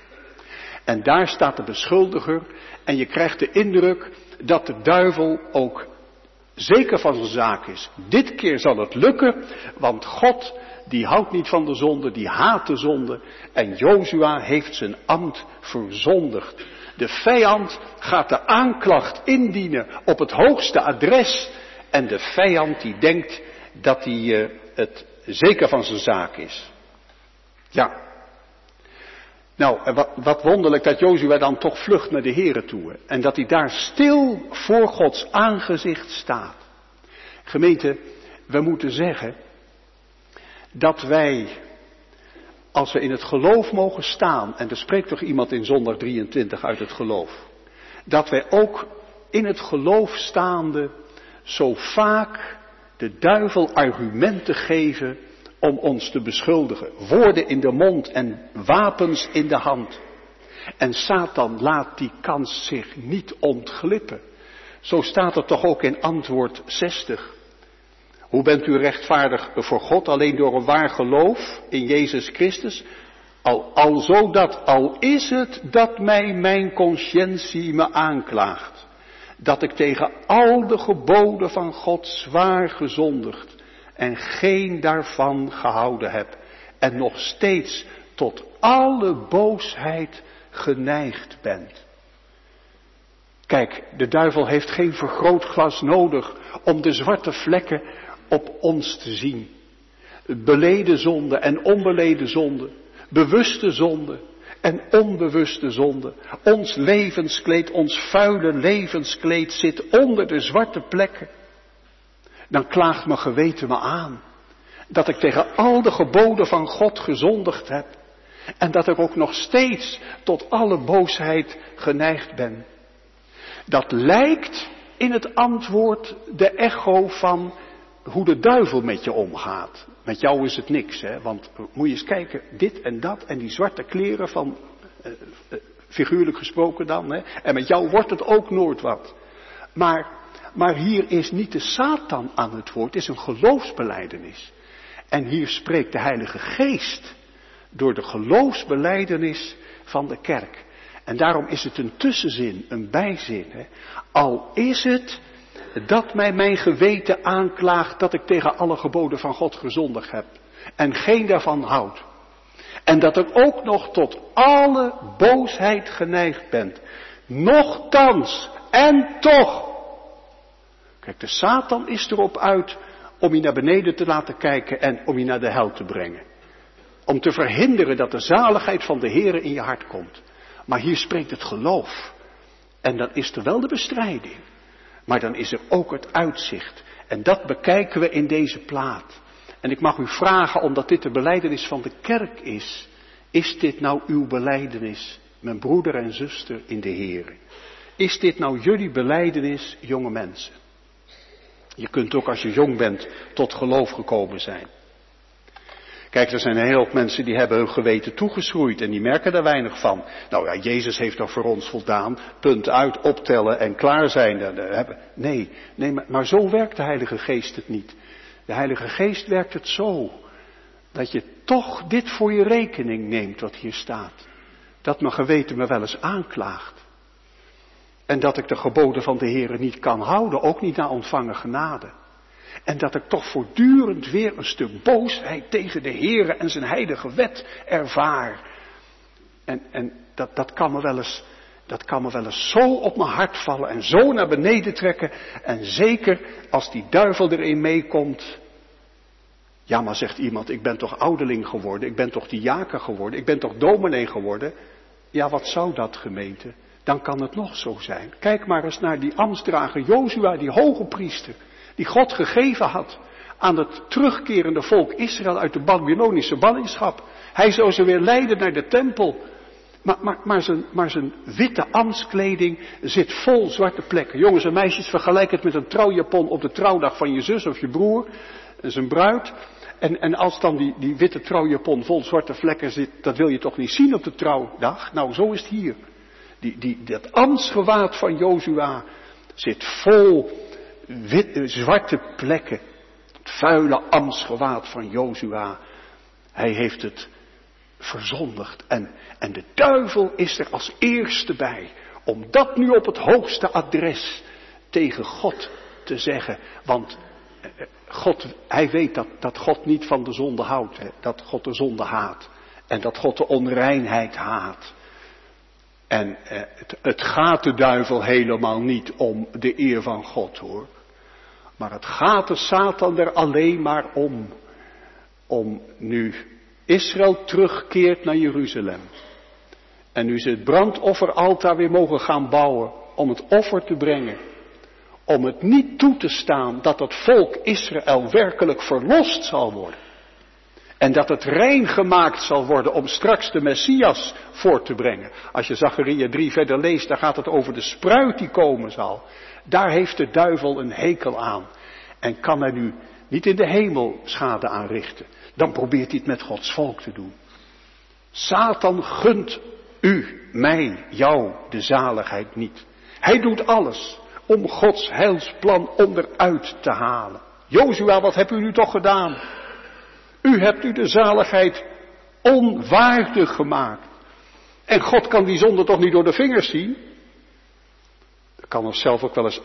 En daar staat de beschuldiger en je krijgt de indruk dat de duivel ook zeker van zijn zaak is. Dit keer zal het lukken, want God die houdt niet van de zonde, die haat de zonde. En Jozua heeft zijn ambt verzondigd. De vijand gaat de aanklacht indienen op het hoogste adres. En de vijand die denkt dat hij uh, het zeker van zijn zaak is. Ja. Nou, wat, wat wonderlijk dat Jozua dan toch vlucht naar de Here toe. En dat hij daar stil voor Gods aangezicht staat. Gemeente, we moeten zeggen dat wij, als we in het geloof mogen staan, en er spreekt toch iemand in zondag drieëntwintig uit het geloof, dat wij ook in het geloof staande zo vaak de duivel argumenten geven om ons te beschuldigen. Woorden in de mond en wapens in de hand. En Satan laat die kans zich niet ontglippen. Zo staat er toch ook in antwoord zestig. Hoe bent u rechtvaardig voor God? Alleen door een waar geloof in Jezus Christus? Al, al zodat, al is het dat mij mijn conscientie me aanklaagt, dat ik tegen al de geboden van God zwaar gezondigd en geen daarvan gehouden heb en nog steeds tot alle boosheid geneigd bent. Kijk, de duivel heeft geen vergrootglas nodig om de zwarte vlekken op ons te zien. Beleden zonde en onbeleden zonde, bewuste zonde en onbewuste zonde. Ons levenskleed, ons vuile levenskleed zit onder de zwarte plekken. Dan klaagt mijn geweten me aan dat ik tegen al de geboden van God gezondigd heb en dat ik ook nog steeds tot alle boosheid geneigd ben. Dat lijkt in het antwoord de echo van hoe de duivel met je omgaat. Met jou is het niks, hè? Want moet je eens kijken, dit en dat en die zwarte kleren van, uh, uh, figuurlijk gesproken dan, hè? En met jou wordt het ook nooit wat. Maar, maar hier is niet de Satan aan het woord, het is een geloofsbelijdenis. En hier spreekt de Heilige Geest door de geloofsbelijdenis van de kerk. En daarom is het een tussenzin, een bijzin. Hè? Al is het dat mij mijn geweten aanklaagt dat ik tegen alle geboden van God gezondigd heb. En geen daarvan houd. En dat ik ook nog tot alle boosheid geneigd ben. Nochtans en toch. Kijk, de Satan is erop uit om je naar beneden te laten kijken en om je naar de hel te brengen. Om te verhinderen dat de zaligheid van de Heere in je hart komt. Maar hier spreekt het geloof. En dan is er wel de bestrijding. Maar dan is er ook het uitzicht. En dat bekijken we in deze plaat. En ik mag u vragen, omdat dit de belijdenis van de kerk is. Is dit nou uw belijdenis, mijn broeder en zuster in de Heere? Is dit nou jullie belijdenis, jonge mensen? Je kunt ook als je jong bent tot geloof gekomen zijn. Kijk, er zijn een hele hoop mensen die hebben hun geweten toegeschroeid en die merken daar weinig van. Nou ja, Jezus heeft toch voor ons voldaan, punt uit, optellen en klaar zijn. Nee, nee maar, maar zo werkt de Heilige Geest het niet. De Heilige Geest werkt het zo, dat je toch dit voor je rekening neemt wat hier staat. Dat mijn geweten me wel eens aanklaagt. En dat ik de geboden van de Heere niet kan houden, ook niet na ontvangen genade. En dat ik toch voortdurend weer een stuk boosheid tegen de Heere en zijn heilige wet ervaar. En, en dat, dat, kan me wel eens, dat kan me wel eens zo op mijn hart vallen en zo naar beneden trekken. En zeker als die duivel erin meekomt. Ja, maar zegt iemand, ik ben toch ouderling geworden, ik ben toch diaken geworden, ik ben toch dominee geworden. Ja, wat zou dat, gemeente? Dan kan het nog zo zijn. Kijk maar eens naar die ambtsdrager Jozua, die hoge priester. Die God gegeven had aan het terugkerende volk Israël uit de Babylonische ballingschap. Hij zou ze weer leiden naar de tempel. Maar, maar, maar, zijn, maar zijn witte ambtskleding zit vol zwarte plekken. Jongens en meisjes, vergelijk het met een trouwjapon op de trouwdag van je zus of je broer. Zijn bruid. En, en als dan die, die witte trouwjapon vol zwarte vlekken zit, dat wil je toch niet zien op de trouwdag? Nou, zo is het hier. Die, die, dat ambtsgewaad van Jozua zit vol wit, zwarte plekken. Het vuile ambtsgewaad van Jozua. Hij heeft het verzondigd. En, en de duivel is er als eerste bij. Om dat nu op het hoogste adres tegen God te zeggen. Want God, hij weet dat, dat God niet van de zonde houdt. Hè? Dat God de zonde haat. En dat God de onreinheid haat. En eh, het, het gaat de duivel helemaal niet om de eer van God, hoor. Maar het gaat de Satan er alleen maar om. Om nu Israël terugkeert naar Jeruzalem. En nu ze het brandofferaltaar weer mogen gaan bouwen. Om het offer te brengen. Om het niet toe te staan dat het volk Israël werkelijk verlost zal worden. En dat het rein gemaakt zal worden om straks de Messias voor te brengen. Als je Zacharia drie verder leest, daar gaat het over de spruit die komen zal. Daar heeft de duivel een hekel aan. En kan hij nu niet in de hemel schade aanrichten. Dan probeert hij het met Gods volk te doen. Satan gunt u, mij, jou de zaligheid niet. Hij doet alles om Gods heilsplan onderuit te halen. Jozua, wat hebt u nu toch gedaan? U hebt u de zaligheid Onwaardig gemaakt. En God kan die zonde toch niet door de vingers zien? Dat kan ons zelf ook wel eens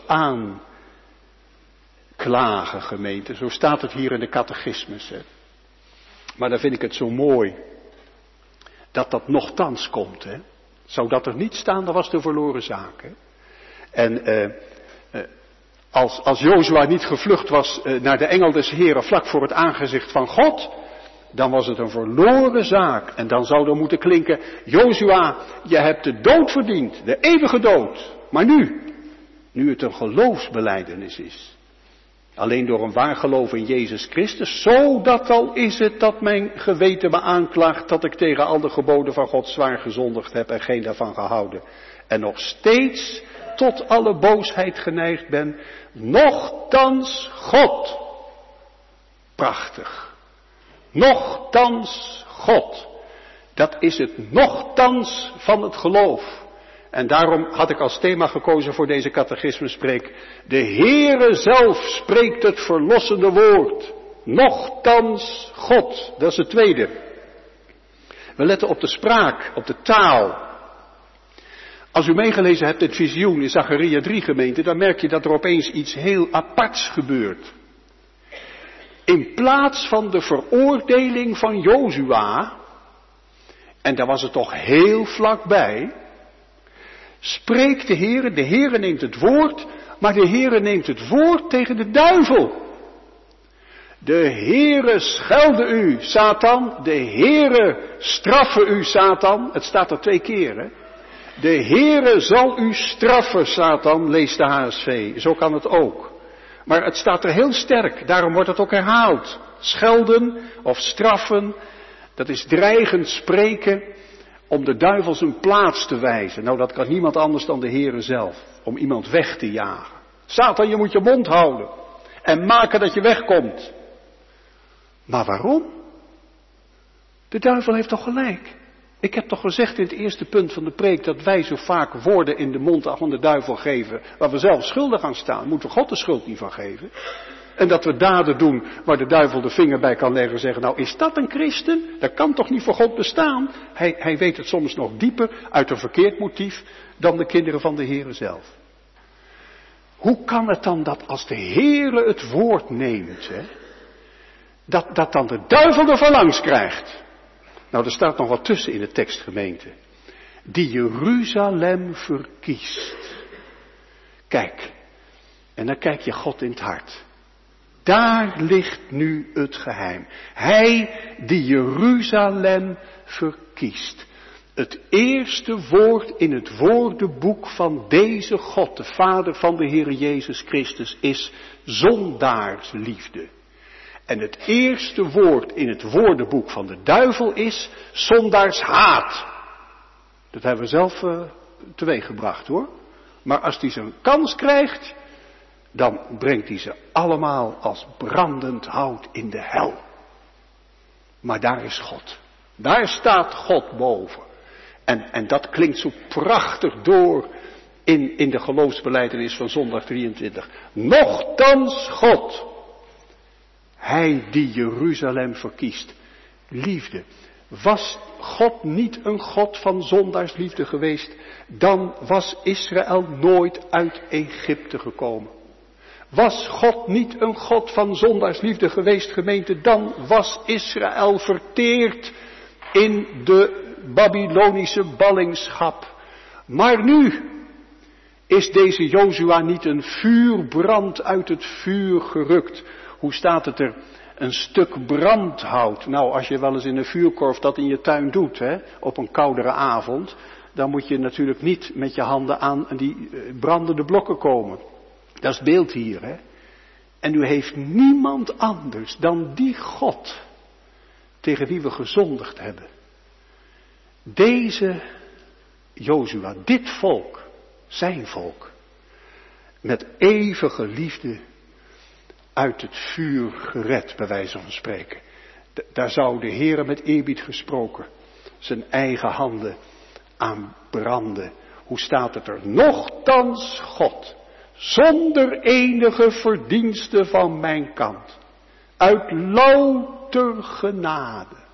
aanklagen, gemeente. Zo staat het hier in de catechismus. Hè. Maar dan vind ik het zo mooi dat dat nochtans komt. Hè. Zou dat er niet staan, dan was de verloren zaak. Hè. En uh, uh, als, als Jozua niet gevlucht was uh, naar de engel des Heren vlak voor het aangezicht van God, dan was het een verloren zaak. En dan zou er moeten klinken, Jozua, je hebt de dood verdiend, de eeuwige dood. Maar nu, nu het een geloofsbelijdenis is. Alleen door een waar geloof in Jezus Christus, zodat al is het dat mijn geweten me aanklaagt dat ik tegen al de geboden van God zwaar gezondigd heb en geen daarvan gehouden. En nog steeds tot alle boosheid geneigd ben, nochtans God. Prachtig. Nochtans God. Dat is het nochtans van het geloof. En daarom had ik als thema gekozen voor deze catechismuspreek. De Heere zelf spreekt het verlossende woord. Nochtans God. Dat is het tweede. We letten op de spraak, op de taal. Als u meegelezen hebt in het visioen in Zacharia drie gemeente, dan merk je dat er opeens iets heel aparts gebeurt. In plaats van de veroordeling van Jozua, en daar was het toch heel vlakbij, spreekt de Heere, de Heere neemt het woord, maar de Heere neemt het woord tegen de duivel. De Heere schelde u, Satan, de Heere straffe u, Satan. Het staat er twee keer, hè. De Heere zal u straffen, Satan, leest de H S V. Zo kan het ook. Maar het staat er heel sterk, daarom wordt het ook herhaald. Schelden of straffen, dat is dreigend spreken om de duivel zijn plaats te wijzen. Nou, dat kan niemand anders dan de Heere zelf, om iemand weg te jagen. Satan, je moet je mond houden en maken dat je wegkomt. Maar waarom? De duivel heeft toch gelijk? Ik heb toch gezegd in het eerste punt van de preek dat wij zo vaak woorden in de mond van de duivel geven waar we zelf schuldig aan staan. Moeten we God de schuld niet van geven? En dat we daden doen waar de duivel de vinger bij kan leggen en zeggen, nou is dat een christen? Dat kan toch niet voor God bestaan? Hij, hij weet het soms nog dieper uit een verkeerd motief dan de kinderen van de Heere zelf. Hoe kan het dan dat als de Heere het woord neemt, hè, dat, dat dan de duivel er van langs krijgt? Nou, er staat nog wat tussen in de tekst, gemeente. Die Jeruzalem verkiest. Kijk, en dan kijk je God in het hart. Daar ligt nu het geheim. Hij die Jeruzalem verkiest. Het eerste woord in het woordenboek van deze God, de Vader van de Heer Jezus Christus, is zondaarsliefde. En het eerste woord in het woordenboek van de duivel is zondaarshaat. Dat hebben we zelf uh, teweeggebracht hoor. Maar als hij zijn kans krijgt, dan brengt hij ze allemaal als brandend hout in de hel. Maar daar is God. Daar staat God boven. En, en dat klinkt zo prachtig door in, in de geloofsbelijdenis van zondag drieëntwintig. Nochtans God. Hij die Jeruzalem verkiest. Liefde. Was God niet een God van zondaarsliefde geweest, dan was Israël nooit uit Egypte gekomen. Was God niet een God van zondaarsliefde geweest, gemeente, dan was Israël verteerd in de Babylonische ballingschap. Maar nu is deze Jozua niet een vuurbrand uit het vuur gerukt. Hoe staat het er? Een stuk brandhout. Nou, als je wel eens in een vuurkorf dat in je tuin doet, hè, op een koudere avond, dan moet je natuurlijk niet met je handen aan die brandende blokken komen. Dat is het beeld hier, hè. En u heeft niemand anders dan die God tegen wie we gezondigd hebben. Deze Jozua, dit volk, zijn volk, met eeuwige liefde uit het vuur gered, bij wijze van spreken. D- daar zou de Heere met eerbied gesproken zijn eigen handen aan branden. Hoe staat het er? Nochtans God, zonder enige verdienste van mijn kant, uit louter genade.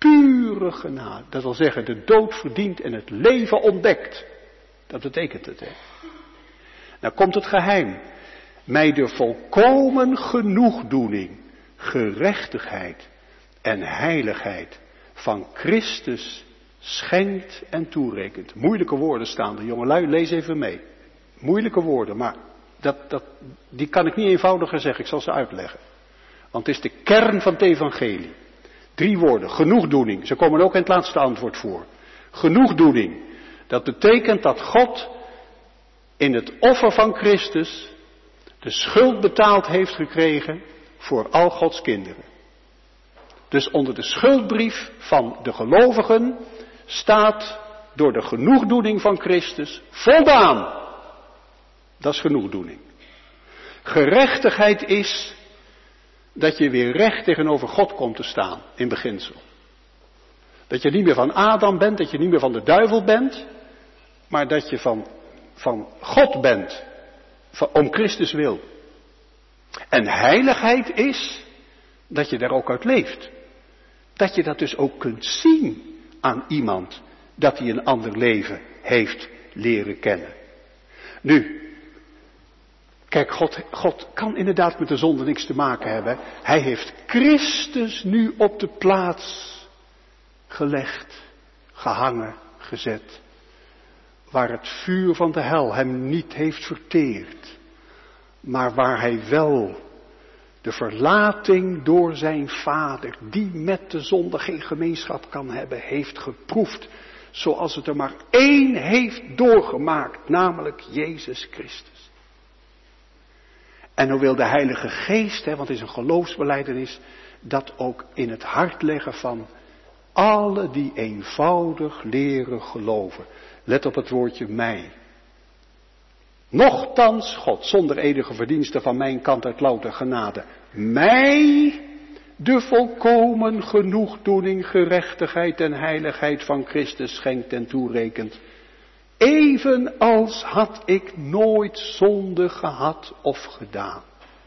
pure genade. Dat wil zeggen, de dood verdient en het leven ontdekt. Dat betekent het, hè. Nou komt het geheim. Mij de volkomen genoegdoening, gerechtigheid en heiligheid van Christus schenkt en toerekent. Moeilijke woorden staan er, jongelui, lees even mee. Moeilijke woorden, maar dat, dat, die kan ik niet eenvoudiger zeggen, ik zal ze uitleggen. Want het is de kern van het evangelie. Drie woorden, genoegdoening, ze komen ook in het laatste antwoord voor. Genoegdoening, dat betekent dat God in het offer van Christus de schuld betaald heeft gekregen voor al Gods kinderen. Dus onder de schuldbrief van de gelovigen staat door de genoegdoening van Christus voldaan. Dat is genoegdoening. Gerechtigheid is dat je weer recht tegenover God komt te staan in beginsel. Dat je niet meer van Adam bent, dat je niet meer van de duivel bent, maar dat je van, van God bent, van, om Christus wil. En heiligheid is dat je daar ook uit leeft. Dat je dat dus ook kunt zien aan iemand, dat hij een ander leven heeft leren kennen. Nu, kijk, God, God kan inderdaad met de zonde niks te maken hebben. Hij heeft Christus nu op de plaats gelegd, gehangen, gezet, waar het vuur van de hel hem niet heeft verteerd, maar waar hij wel de verlating door zijn Vader, die met de zonde geen gemeenschap kan hebben, heeft geproefd, zoals het er maar één heeft doorgemaakt, namelijk Jezus Christus. En dan wil de Heilige Geest, hè, want het is een geloofsbelijdenis, dat ook in het hart leggen van alle die eenvoudig leren geloven. Let op het woordje mij. Nochtans, God, zonder enige verdienste van mijn kant uit louter genade, mij de volkomen genoegdoening, gerechtigheid en heiligheid van Christus schenkt en toerekent. Evenals had ik nooit zonde gehad of gedaan.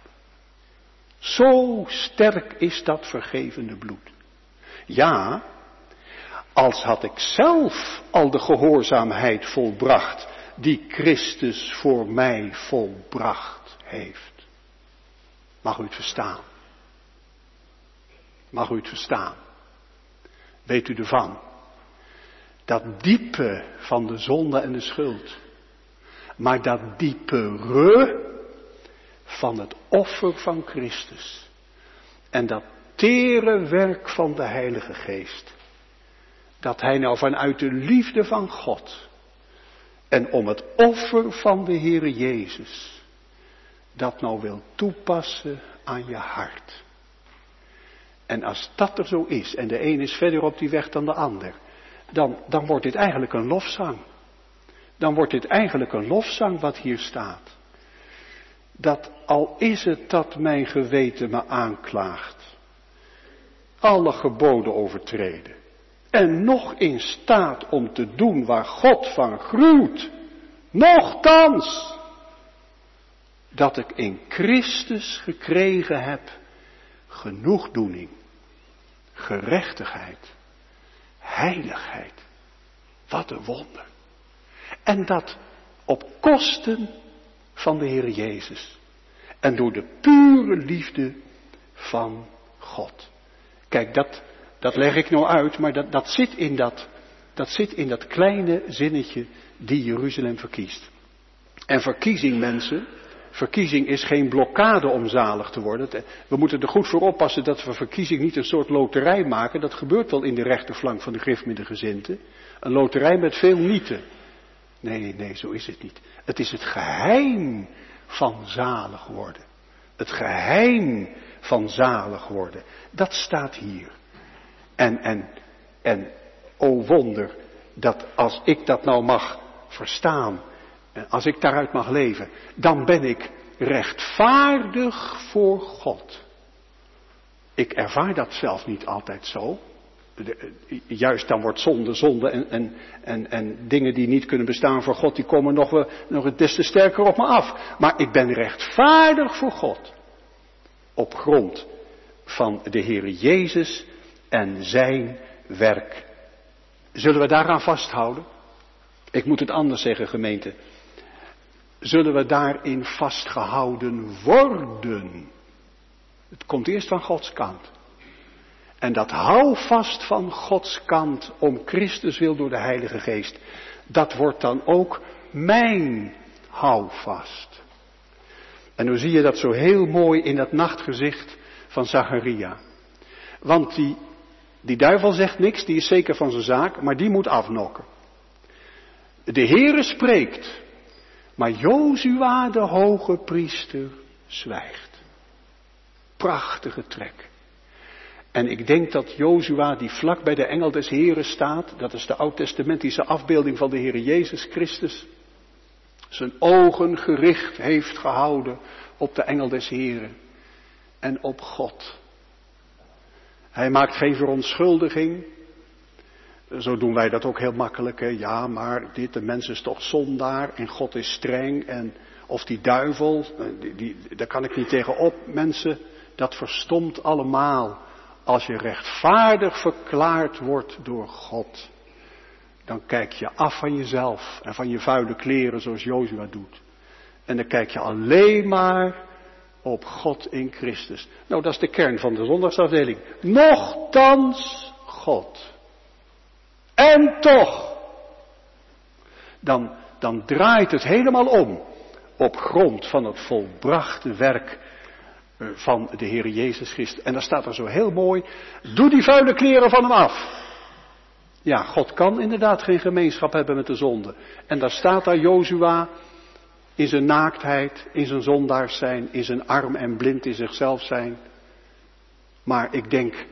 Zo sterk is dat vergevende bloed. Ja, als had ik zelf al de gehoorzaamheid volbracht die Christus voor mij volbracht heeft. Mag u het verstaan? Mag u het verstaan? Weet u ervan? Dat diepe van de zonde en de schuld. Maar dat diepere van het offer van Christus. En dat tere werk van de Heilige Geest. Dat hij nou vanuit de liefde van God en om het offer van de Heere Jezus dat nou wil toepassen aan je hart. En als dat er zo is en de een is verder op die weg dan de ander, dan, dan wordt dit eigenlijk een lofzang. Dan wordt dit eigenlijk een lofzang wat hier staat. Dat al is het dat mijn geweten me aanklaagt, alle geboden overtreden en nog in staat om te doen waar God van gruwt, nochtans dat ik in Christus gekregen heb genoegdoening, gerechtigheid, heiligheid. Wat een wonder. En dat op kosten van de Heere Jezus. En door de pure liefde van God. Kijk, dat, dat leg ik nou uit, maar dat, dat, zit in dat, dat zit in dat kleine zinnetje die Jeruzalem verkiest. En verkiezing, mensen, verkiezing is geen blokkade om zalig te worden. We moeten er goed voor oppassen dat we verkiezing niet een soort loterij maken. Dat gebeurt wel in de rechterflank van de Griffmiddengezinten. Een loterij met veel nieten. Nee, nee, zo is het niet. Het is het geheim van zalig worden. Het geheim van zalig worden. Dat staat hier. En, en, en, o wonder, dat als ik dat nou mag verstaan, als ik daaruit mag leven, dan ben ik rechtvaardig voor God. Ik ervaar dat zelf niet altijd zo. De, juist dan wordt zonde, zonde en, en, en, en dingen die niet kunnen bestaan voor God, die komen nog, wel, nog des te sterker op me af. Maar ik ben rechtvaardig voor God. Op grond van de Heere Jezus en zijn werk. Zullen we daaraan vasthouden? Ik moet het anders zeggen, gemeente. Zullen we daarin vastgehouden worden? Het komt eerst van Gods kant. En dat houvast van Gods kant om Christus wil door de Heilige Geest, dat wordt dan ook mijn houvast. En nu zie je dat zo heel mooi in dat nachtgezicht van Zacharia. Want die, die duivel zegt niks, die is zeker van zijn zaak, maar die moet afnokken. De Heere spreekt, maar Jozua de hoge priester zwijgt. Prachtige trek. En ik denk dat Jozua, die vlak bij de engel des Heren staat, dat is de oud-testamentische afbeelding van de Heere Jezus Christus, zijn ogen gericht heeft gehouden op de engel des Heren en op God. Hij maakt geen verontschuldiging. Zo doen wij dat ook heel makkelijk. Hè? Ja, maar dit, de mens is toch zondaar en God is streng. En, of die duivel, die, die, daar kan ik niet tegenop. Mensen, dat verstomt allemaal. Als je rechtvaardig verklaard wordt door God, dan kijk je af van jezelf en van je vuile kleren zoals Jozua doet. En dan kijk je alleen maar op God in Christus. Nou, dat is de kern van de zondagsafdeling. Nochtans God. En toch. Dan, dan draait het helemaal om. Op grond van het volbrachte werk van de Heer Jezus Christus. En dan staat er zo heel mooi. Doe die vuile kleren van hem af. Ja, God kan inderdaad geen gemeenschap hebben met de zonde. En daar staat daar Jozua in zijn naaktheid, in zijn zondaars zijn, in zijn arm en blind in zichzelf zijn. Maar ik denk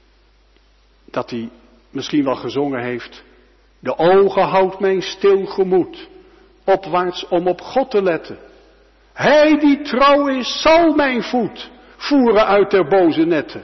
dat hij misschien wel gezongen heeft. De ogen houdt mijn stil gemoed, opwaarts om op God te letten. Hij die trouw is, zal mijn voet voeren uit der boze netten.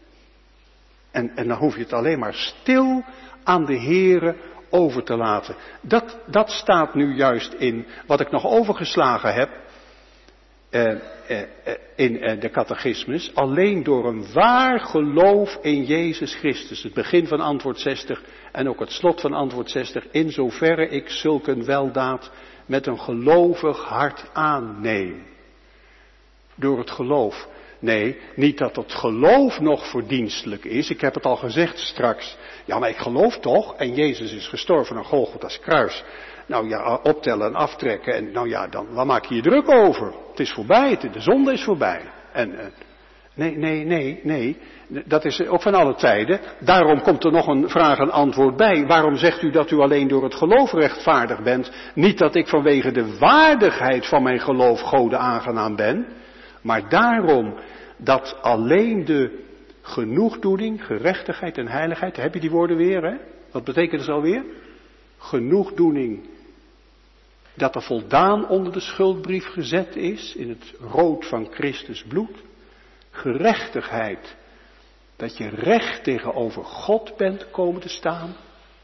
En, en dan hoef je het alleen maar stil aan de Heere over te laten. Dat, dat staat nu juist in wat ik nog overgeslagen heb eh, eh, in eh, de catechismus. Alleen door een waar geloof in Jezus Christus. Het begin van antwoord zestig en ook het slot van antwoord zestig. In zoverre ik zulk een weldaad met een gelovig hart aanneem. Door het geloof. Nee, niet dat het geloof nog verdienstelijk is. Ik heb het al gezegd straks. Ja, maar ik geloof toch. En Jezus is gestorven aan Golgotha's kruis. Nou ja, optellen en aftrekken. En nou ja, dan, waar maak je je druk over? Het is voorbij. De zonde is voorbij. En, uh, nee, nee, nee, nee. Dat is ook van alle tijden. Daarom komt er nog een vraag en antwoord bij. Waarom zegt u dat u alleen door het geloof rechtvaardig bent? Niet dat ik vanwege de waardigheid van mijn geloof Gode aangenaam ben. Maar daarom dat alleen de genoegdoening, gerechtigheid en heiligheid, heb je die woorden weer, hè? Wat betekent het alweer? Genoegdoening, dat er voldaan onder de schuldbrief gezet is, in het rood van Christus bloed. Gerechtigheid, dat je recht tegenover God bent komen te staan.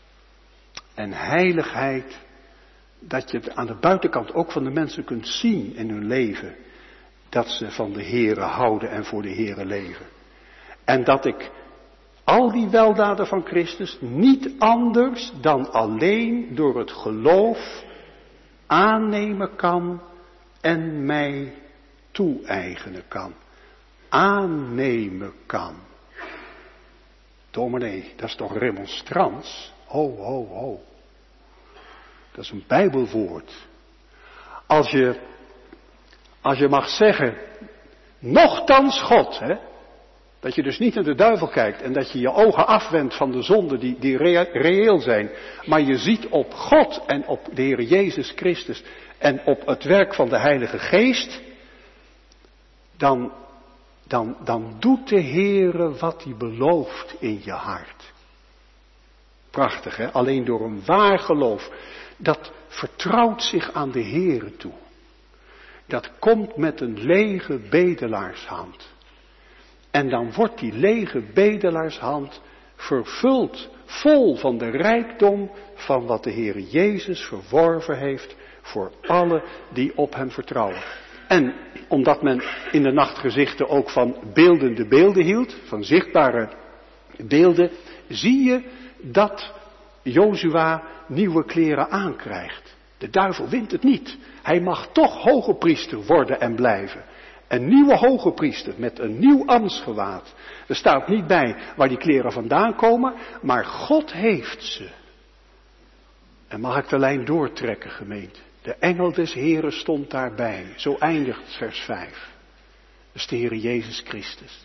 En heiligheid, dat je het aan de buitenkant ook van de mensen kunt zien in hun leven. Dat ze van de Heere houden en voor de Heere leven. En dat ik al die weldaden van Christus niet anders dan alleen door het geloof aannemen kan en mij toe-eigenen kan. Aannemen kan. Dominee, dat is toch remonstrans? Ho, ho, ho. Dat is een Bijbelwoord. Als je... Als je mag zeggen, nochtans God, hè, dat je dus niet naar de duivel kijkt en dat je je ogen afwendt van de zonden die, die rea- reëel zijn, maar je ziet op God en op de Heer Jezus Christus en op het werk van de Heilige Geest, dan, dan, dan doet de Heere wat hij belooft in je hart. Prachtig, hè? Alleen door een waar geloof, dat vertrouwt zich aan de Heere toe. Dat komt met een lege bedelaarshand. En dan wordt die lege bedelaarshand vervuld, vol van de rijkdom van wat de Heer Jezus verworven heeft voor alle die op hem vertrouwen. En omdat men in de nachtgezichten ook van beeldende beelden hield, van zichtbare beelden, zie je dat Jozua nieuwe kleren aankrijgt. De duivel wint het niet. Hij mag toch hoge priester worden en blijven. Een nieuwe hoge priester met een nieuw ambtsgewaad. Er staat niet bij waar die kleren vandaan komen, maar God heeft ze. En mag ik de lijn doortrekken, gemeente? De engel des Heren stond daarbij. Zo eindigt vers vijf. Dat is de Heere Jezus Christus.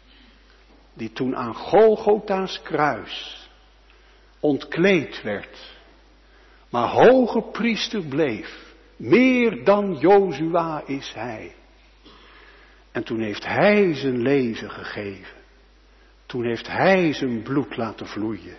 Die toen aan Golgotha's kruis ontkleed werd. Maar hoge priester bleef. Meer dan Jozua is hij. En toen heeft hij zijn leven gegeven. Toen heeft hij zijn bloed laten vloeien.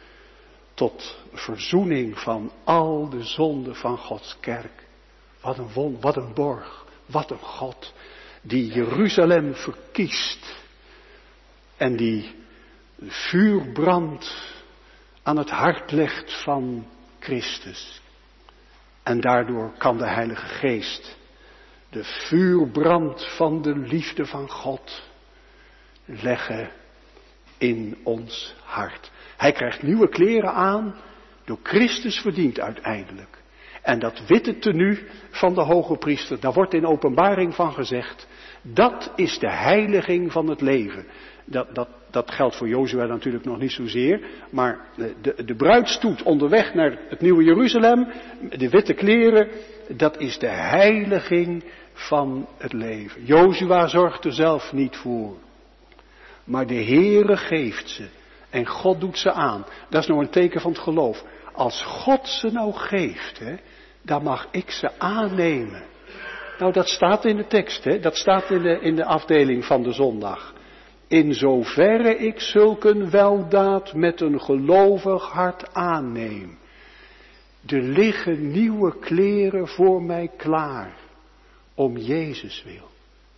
Tot verzoening van al de zonden van Gods kerk. Wat een wond, wat een borg, wat een God. Die Jeruzalem verkiest. En die vuurbrand aan het hart legt van Christus. En daardoor kan de Heilige Geest de vuurbrand van de liefde van God leggen in ons hart. Hij krijgt nieuwe kleren aan, door Christus verdiend uiteindelijk. En dat witte tenue van de hoge priester, daar wordt in Openbaring van gezegd, dat is de heiliging van het leven. Dat, dat, dat geldt voor Jozua natuurlijk nog niet zozeer, maar de, de bruidstoet onderweg naar het nieuwe Jeruzalem, de witte kleren, dat is de heiliging van het leven. Jozua zorgt er zelf niet voor, maar de Heere geeft ze en God doet ze aan. Dat is nou een teken van het geloof. Als God ze nou geeft, hè, dan mag ik ze aannemen. Nou, dat staat in de tekst, hè? Dat staat in de, in de afdeling van de zondag. In zoverre ik zulken weldaad met een gelovig hart aanneem. Er liggen nieuwe kleren voor mij klaar, om Jezus wil.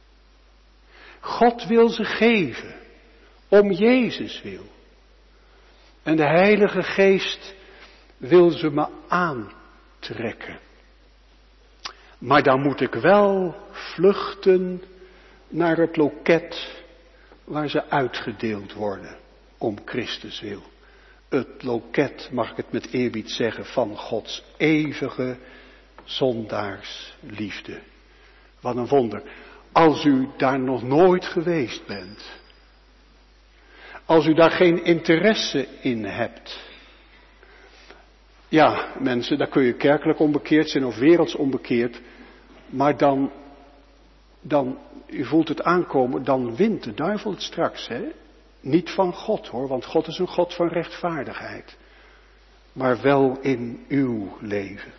God wil ze geven, om Jezus wil. En de Heilige Geest wil ze me aantrekken. Maar dan moet ik wel vluchten naar het loket waar ze uitgedeeld worden, om Christus wil. Het loket, mag ik het met eerbied zeggen, van Gods eeuwige zondaarsliefde. Wat een wonder. Als u daar nog nooit geweest bent, als u daar geen interesse in hebt. Ja, mensen, daar kun je kerkelijk onbekeerd zijn of werelds onbekeerd. Maar dan, dan, u voelt het aankomen, dan wint de duivel het straks, hè? Niet van God hoor, want God is een God van rechtvaardigheid. Maar wel in uw leven.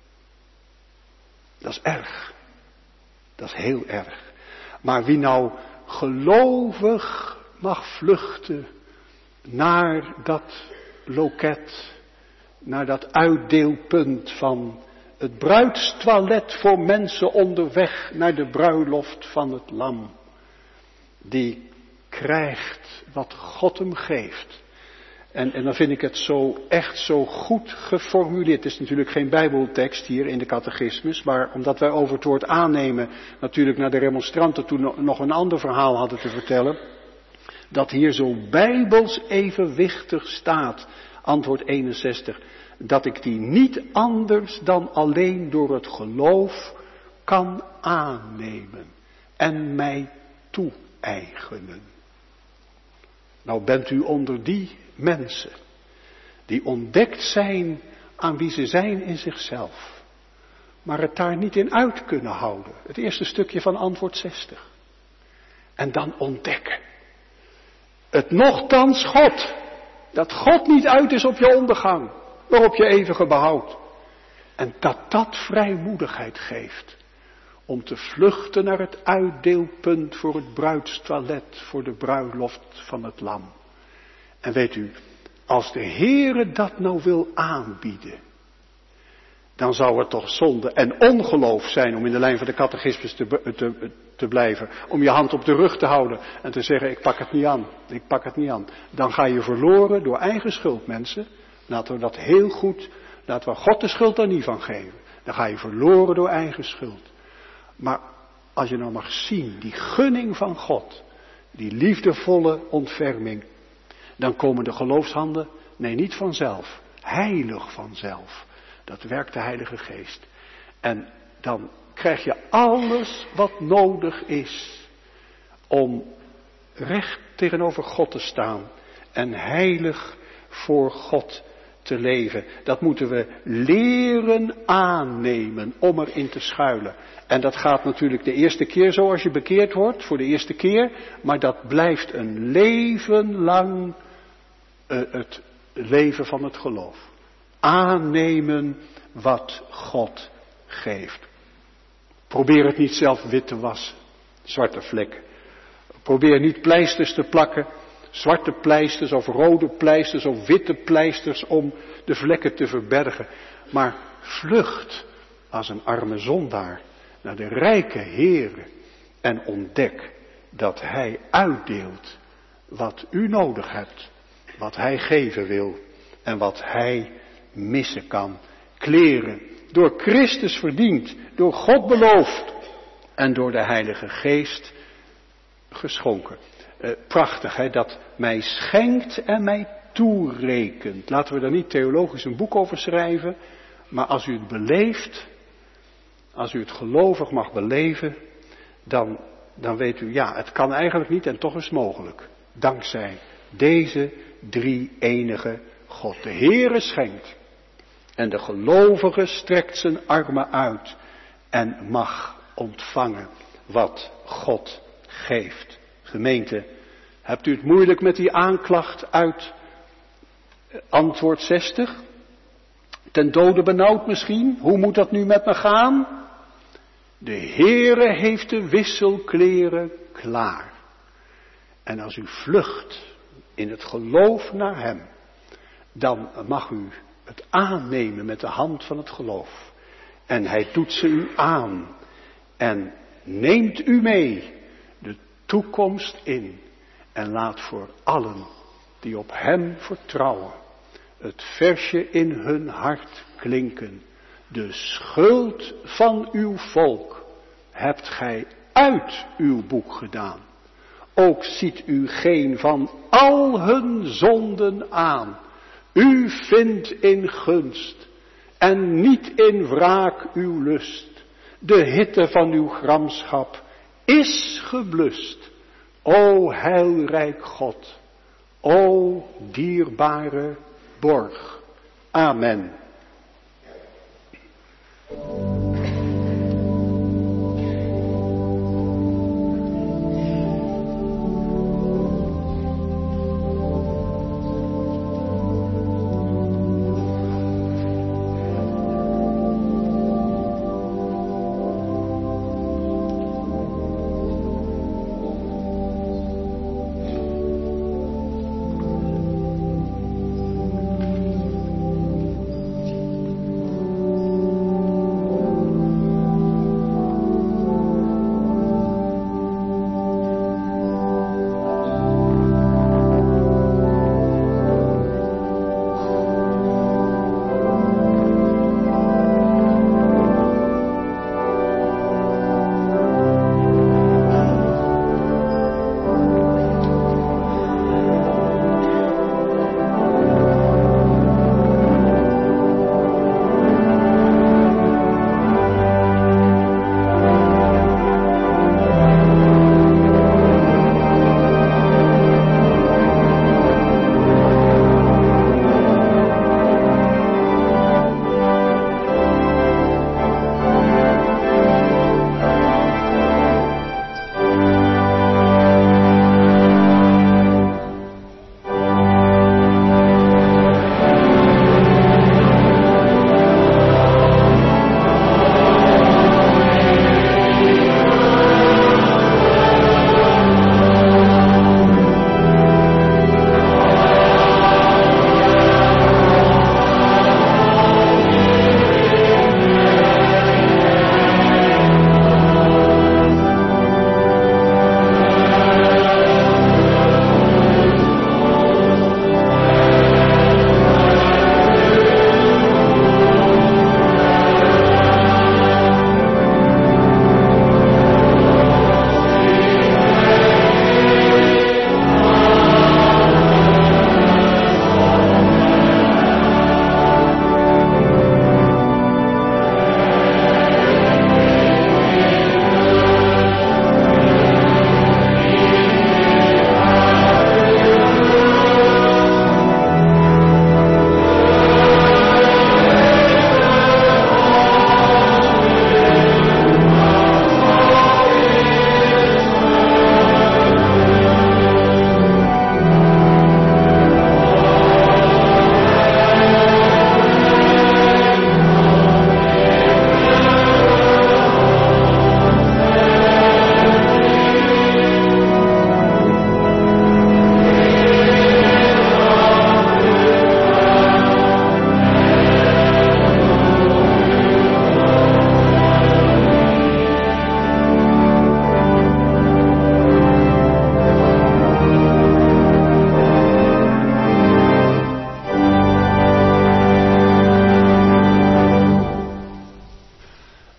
Dat is erg. Dat is heel erg. Maar wie nou gelovig mag vluchten naar dat loket, naar dat uitdeelpunt van het bruidstoilet voor mensen onderweg naar de bruiloft van het lam, die krijgt wat God hem geeft. En, en dan vind ik het zo echt zo goed geformuleerd. Het is natuurlijk geen bijbeltekst hier in de catechismus, maar omdat wij over het woord aannemen natuurlijk naar de remonstranten toen nog een ander verhaal hadden te vertellen, dat hier zo bijbels evenwichtig staat, antwoord eenenzestig, dat ik die niet anders dan alleen door het geloof kan aannemen en mij toe-eigenen. Nou bent u onder die mensen die ontdekt zijn aan wie ze zijn in zichzelf, maar het daar niet in uit kunnen houden. Het eerste stukje van antwoord zestig. En dan ontdekken. Het nochtans God. Dat God niet uit is op je ondergang, maar op je eeuwige behoud. En dat dat vrijmoedigheid geeft. Om te vluchten naar het uitdeelpunt voor het bruidstoilet, voor de bruiloft van het lam. En weet u, als de Heere dat nou wil aanbieden, dan zou het toch zonde en ongeloof zijn, om in de lijn van de catechismus te, te, te blijven, om je hand op de rug te houden en te zeggen, ik pak het niet aan, ik pak het niet aan. Dan ga je verloren door eigen schuld, mensen. Laten we dat heel goed, laten we God de schuld daar niet van geven. Dan ga je verloren door eigen schuld. Maar als je nou mag zien, die gunning van God, die liefdevolle ontferming, Dan komen de geloofshanden, nee niet vanzelf, heilig vanzelf. Dat werkt de Heilige Geest. En dan krijg je alles wat nodig is om recht tegenover God te staan en heilig voor God te leven. Dat moeten we leren aannemen om erin te schuilen. En dat gaat natuurlijk de eerste keer zo als je bekeerd wordt, voor de eerste keer. Maar dat blijft een leven lang uh, het leven van het geloof. Aannemen wat God geeft. Probeer het niet zelf wit te wassen, zwarte vlekken. Probeer niet pleisters te plakken, zwarte pleisters of rode pleisters of witte pleisters om de vlekken te verbergen. Maar vlucht als een arme zondaar naar de rijke Heere en ontdek dat Hij uitdeelt wat u nodig hebt, wat Hij geven wil en wat Hij missen kan. Kleren, door Christus verdiend, door God beloofd en door de Heilige Geest geschonken. Uh, prachtig, hè, dat mij schenkt en mij toerekent. Laten we daar niet theologisch een boek over schrijven, maar als u het beleeft, als u het gelovig mag beleven, dan, dan weet u, ja, het kan eigenlijk niet en toch is het mogelijk. Dankzij deze drie enige God. De Heere schenkt en de gelovige strekt zijn armen uit en mag ontvangen wat God geeft. Gemeente, hebt u het moeilijk met die aanklacht uit antwoord zestig? Ten dode benauwd misschien? Hoe moet dat nu met me gaan? De Heere heeft de wisselkleren klaar. En als u vlucht in het geloof naar Hem, dan mag u het aannemen met de hand van het geloof. En Hij doet ze u aan en neemt u mee de toekomst in en laat voor allen die op Hem vertrouwen het versje in hun hart klinken. De schuld van uw volk hebt gij uit uw boek gedaan. Ook ziet u geen van al hun zonden aan. U vindt in gunst en niet in wraak uw lust. De hitte van uw gramschap is geblust. O heilrijk God, o dierbare borg. Amen.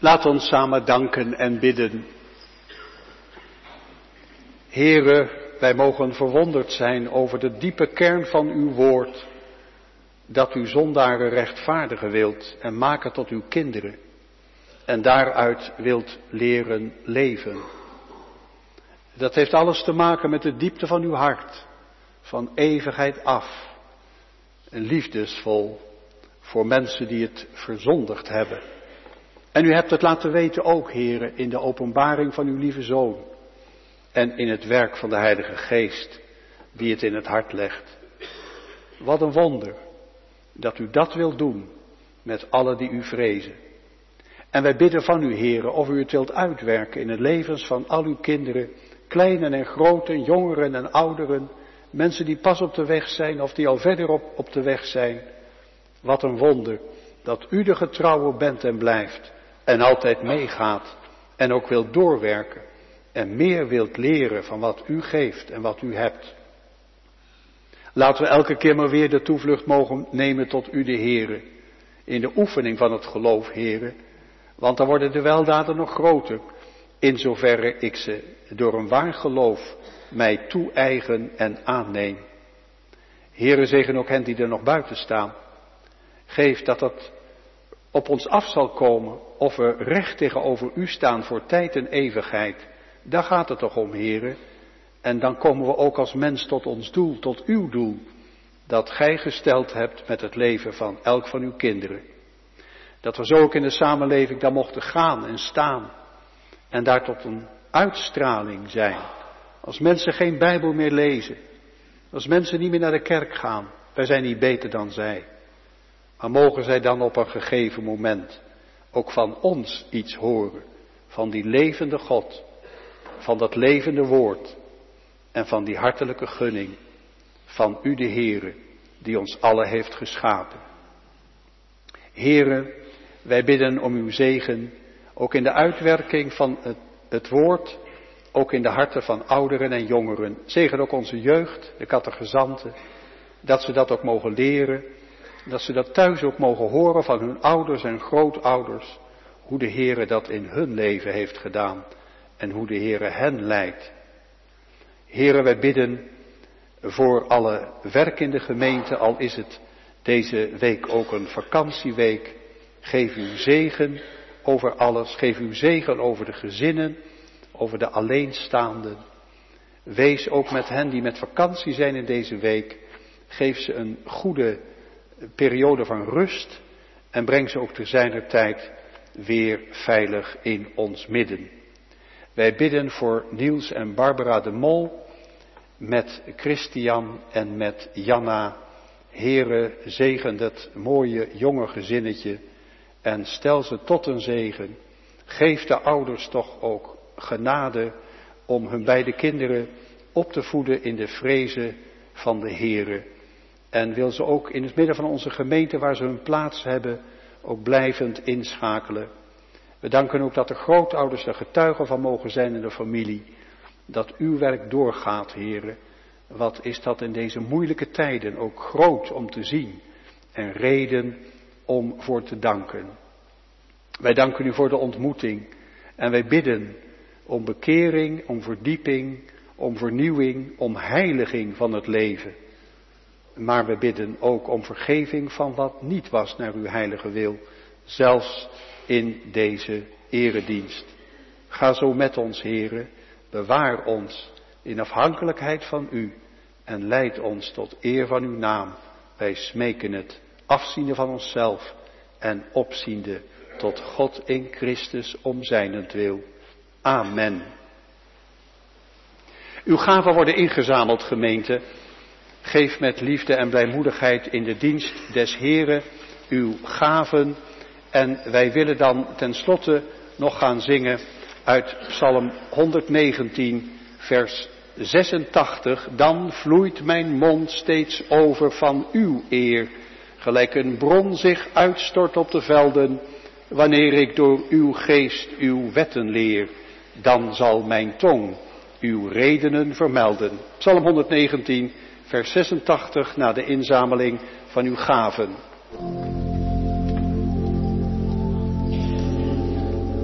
Laat ons samen danken en bidden. Heere, wij mogen verwonderd zijn over de diepe kern van uw woord, dat u zondaren rechtvaardigen wilt en maken tot uw kinderen en daaruit wilt leren leven. Dat heeft alles te maken met de diepte van uw hart, van eeuwigheid af, en liefdesvol voor mensen die het verzondigd hebben. En u hebt het laten weten ook, Heere, in de openbaring van uw lieve Zoon en in het werk van de Heilige Geest, die het in het hart legt. Wat een wonder dat u dat wilt doen met allen die u vrezen. En wij bidden van u, Heere, of u het wilt uitwerken in het levens van al uw kinderen, kleinen en groten, jongeren en ouderen, mensen die pas op de weg zijn of die al verder op, op de weg zijn. Wat een wonder dat u de getrouwe bent en blijft en altijd meegaat en ook wilt doorwerken en meer wilt leren van wat u geeft en wat u hebt. Laten we elke keer maar weer de toevlucht mogen nemen tot u de Heere, in de oefening van het geloof, Heere, want dan worden de weldaden nog groter, in zoverre ik ze door een waar geloof mij toe-eigen en aanneem. Heere, zegen ook hen die er nog buiten staan. Geef dat dat op ons af zal komen, of we recht tegenover u staan voor tijd en eeuwigheid. Daar gaat het toch om, Heere. En dan komen we ook als mens tot ons doel, tot uw doel, dat gij gesteld hebt met het leven van elk van uw kinderen. Dat we zo ook in de samenleving daar mochten gaan en staan en daar tot een uitstraling zijn. Als mensen geen Bijbel meer lezen, als mensen niet meer naar de kerk gaan, wij zijn niet beter dan zij. Maar mogen zij dan op een gegeven moment ook van ons iets horen, van die levende God, van dat levende woord en van die hartelijke gunning van u de Heere, die ons allen heeft geschapen. Heere, wij bidden om uw zegen, ook in de uitwerking van het, het woord, ook in de harten van ouderen en jongeren. Zegen ook onze jeugd, de catechizanten, dat ze dat ook mogen leren, dat ze dat thuis ook mogen horen van hun ouders en grootouders, hoe de Heere dat in hun leven heeft gedaan en hoe de Heere hen leidt. Heere, wij bidden voor alle werkende gemeenten, al is het deze week ook een vakantieweek. Geef uw zegen over alles, geef uw zegen over de gezinnen, over de alleenstaanden. Wees ook met hen die met vakantie zijn in deze week. Geef ze een goede periode van rust en breng ze ook te zijner tijd weer veilig in ons midden. Wij bidden voor Niels en Barbara de Mol, met Christian en met Janna. Heere, zegen dat mooie jonge gezinnetje en stel ze tot een zegen. Geef de ouders toch ook genade om hun beide kinderen op te voeden in de vrezen van de Heere. En wil ze ook in het midden van onze gemeente, waar ze hun plaats hebben, ook blijvend inschakelen. We danken ook dat de grootouders er getuigen van mogen zijn in de familie. Dat uw werk doorgaat, Heere. Wat is dat in deze moeilijke tijden ook groot om te zien en reden om voor te danken. Wij danken u voor de ontmoeting en wij bidden om bekering, om verdieping, om vernieuwing, om heiliging van het leven. Maar we bidden ook om vergeving van wat niet was naar uw heilige wil, zelfs in deze eredienst. Ga zo met ons, Heere, bewaar ons in afhankelijkheid van u en leid ons tot eer van uw naam. Wij smeken het, afziende van onszelf en opziende tot God in Christus om zijnentwil. Amen. Uw gaven worden ingezameld, gemeente. Geef met liefde en blijmoedigheid in de dienst des Heren uw gaven. En wij willen dan tenslotte nog gaan zingen uit Psalm honderdnegentien, vers zesentachtig. Dan vloeit mijn mond steeds over van uw eer, gelijk een bron zich uitstort op de velden. Wanneer ik door uw geest uw wetten leer, dan zal mijn tong uw redenen vermelden. Psalm honderdnegentien, vers zesentachtig, na de inzameling van uw gaven.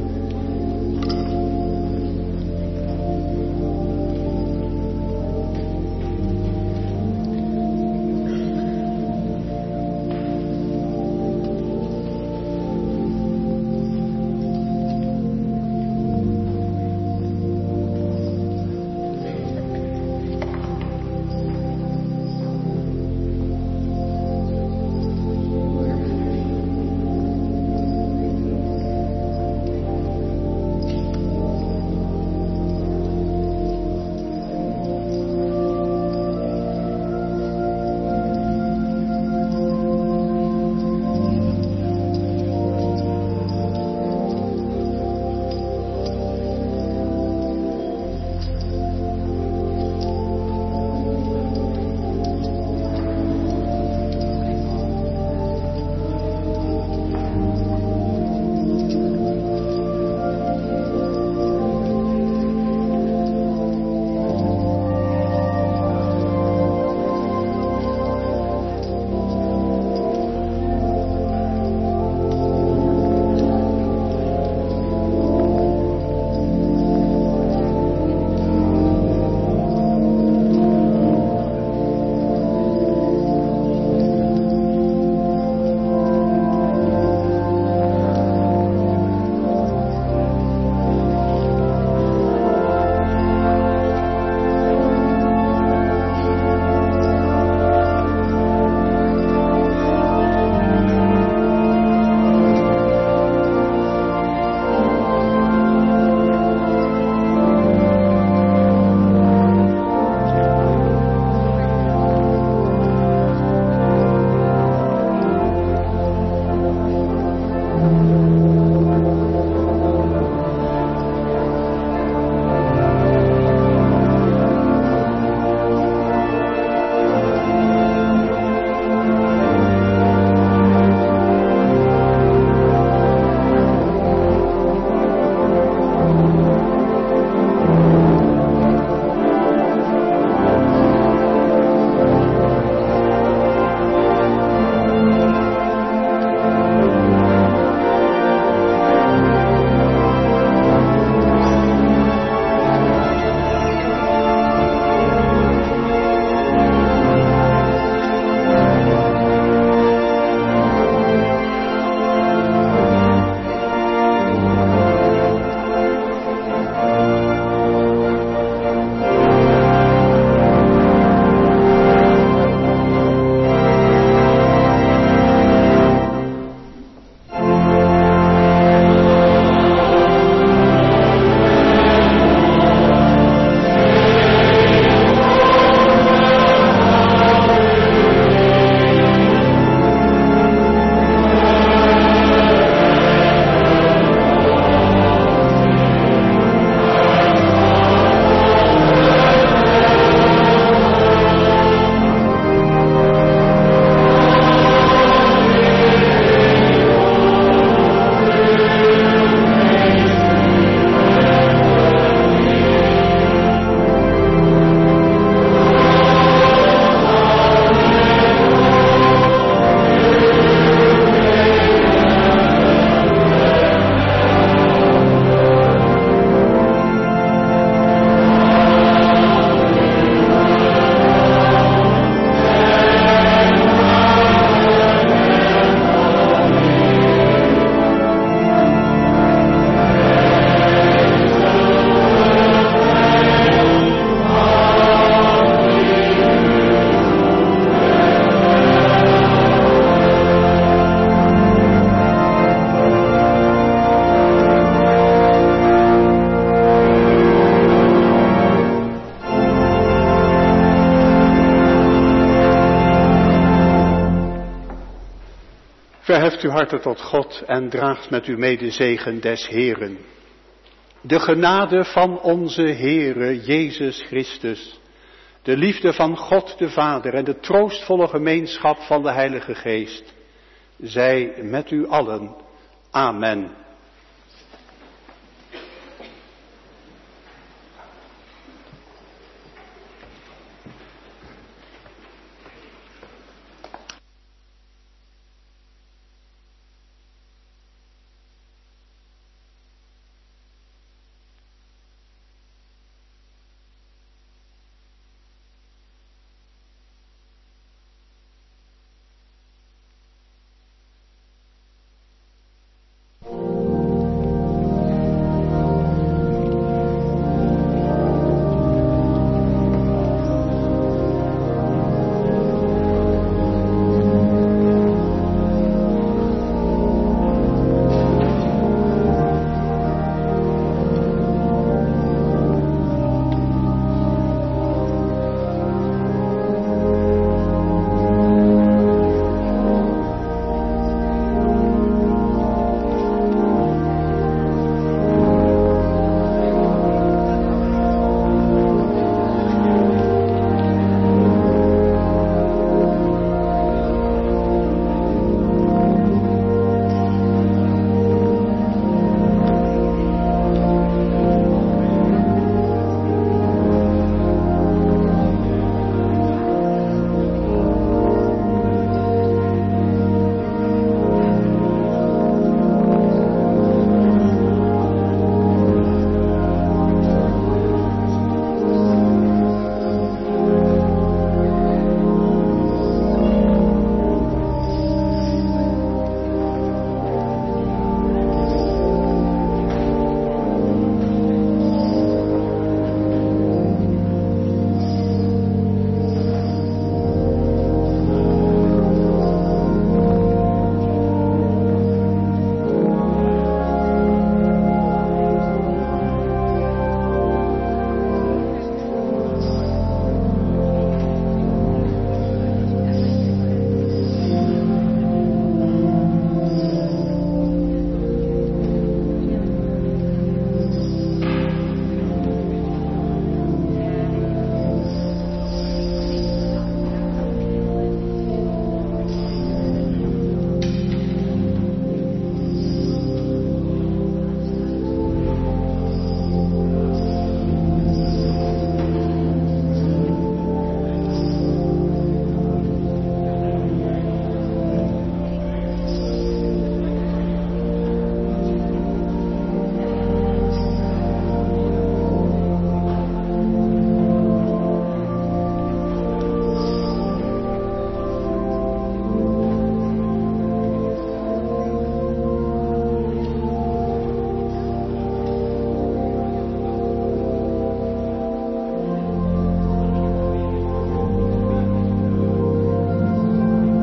Verheft uw harten tot God en draagt met u mee de zegen des Heeren. De genade van onze Heere Jezus Christus, de liefde van God de Vader en de troostvolle gemeenschap van de Heilige Geest, zij met u allen. Amen.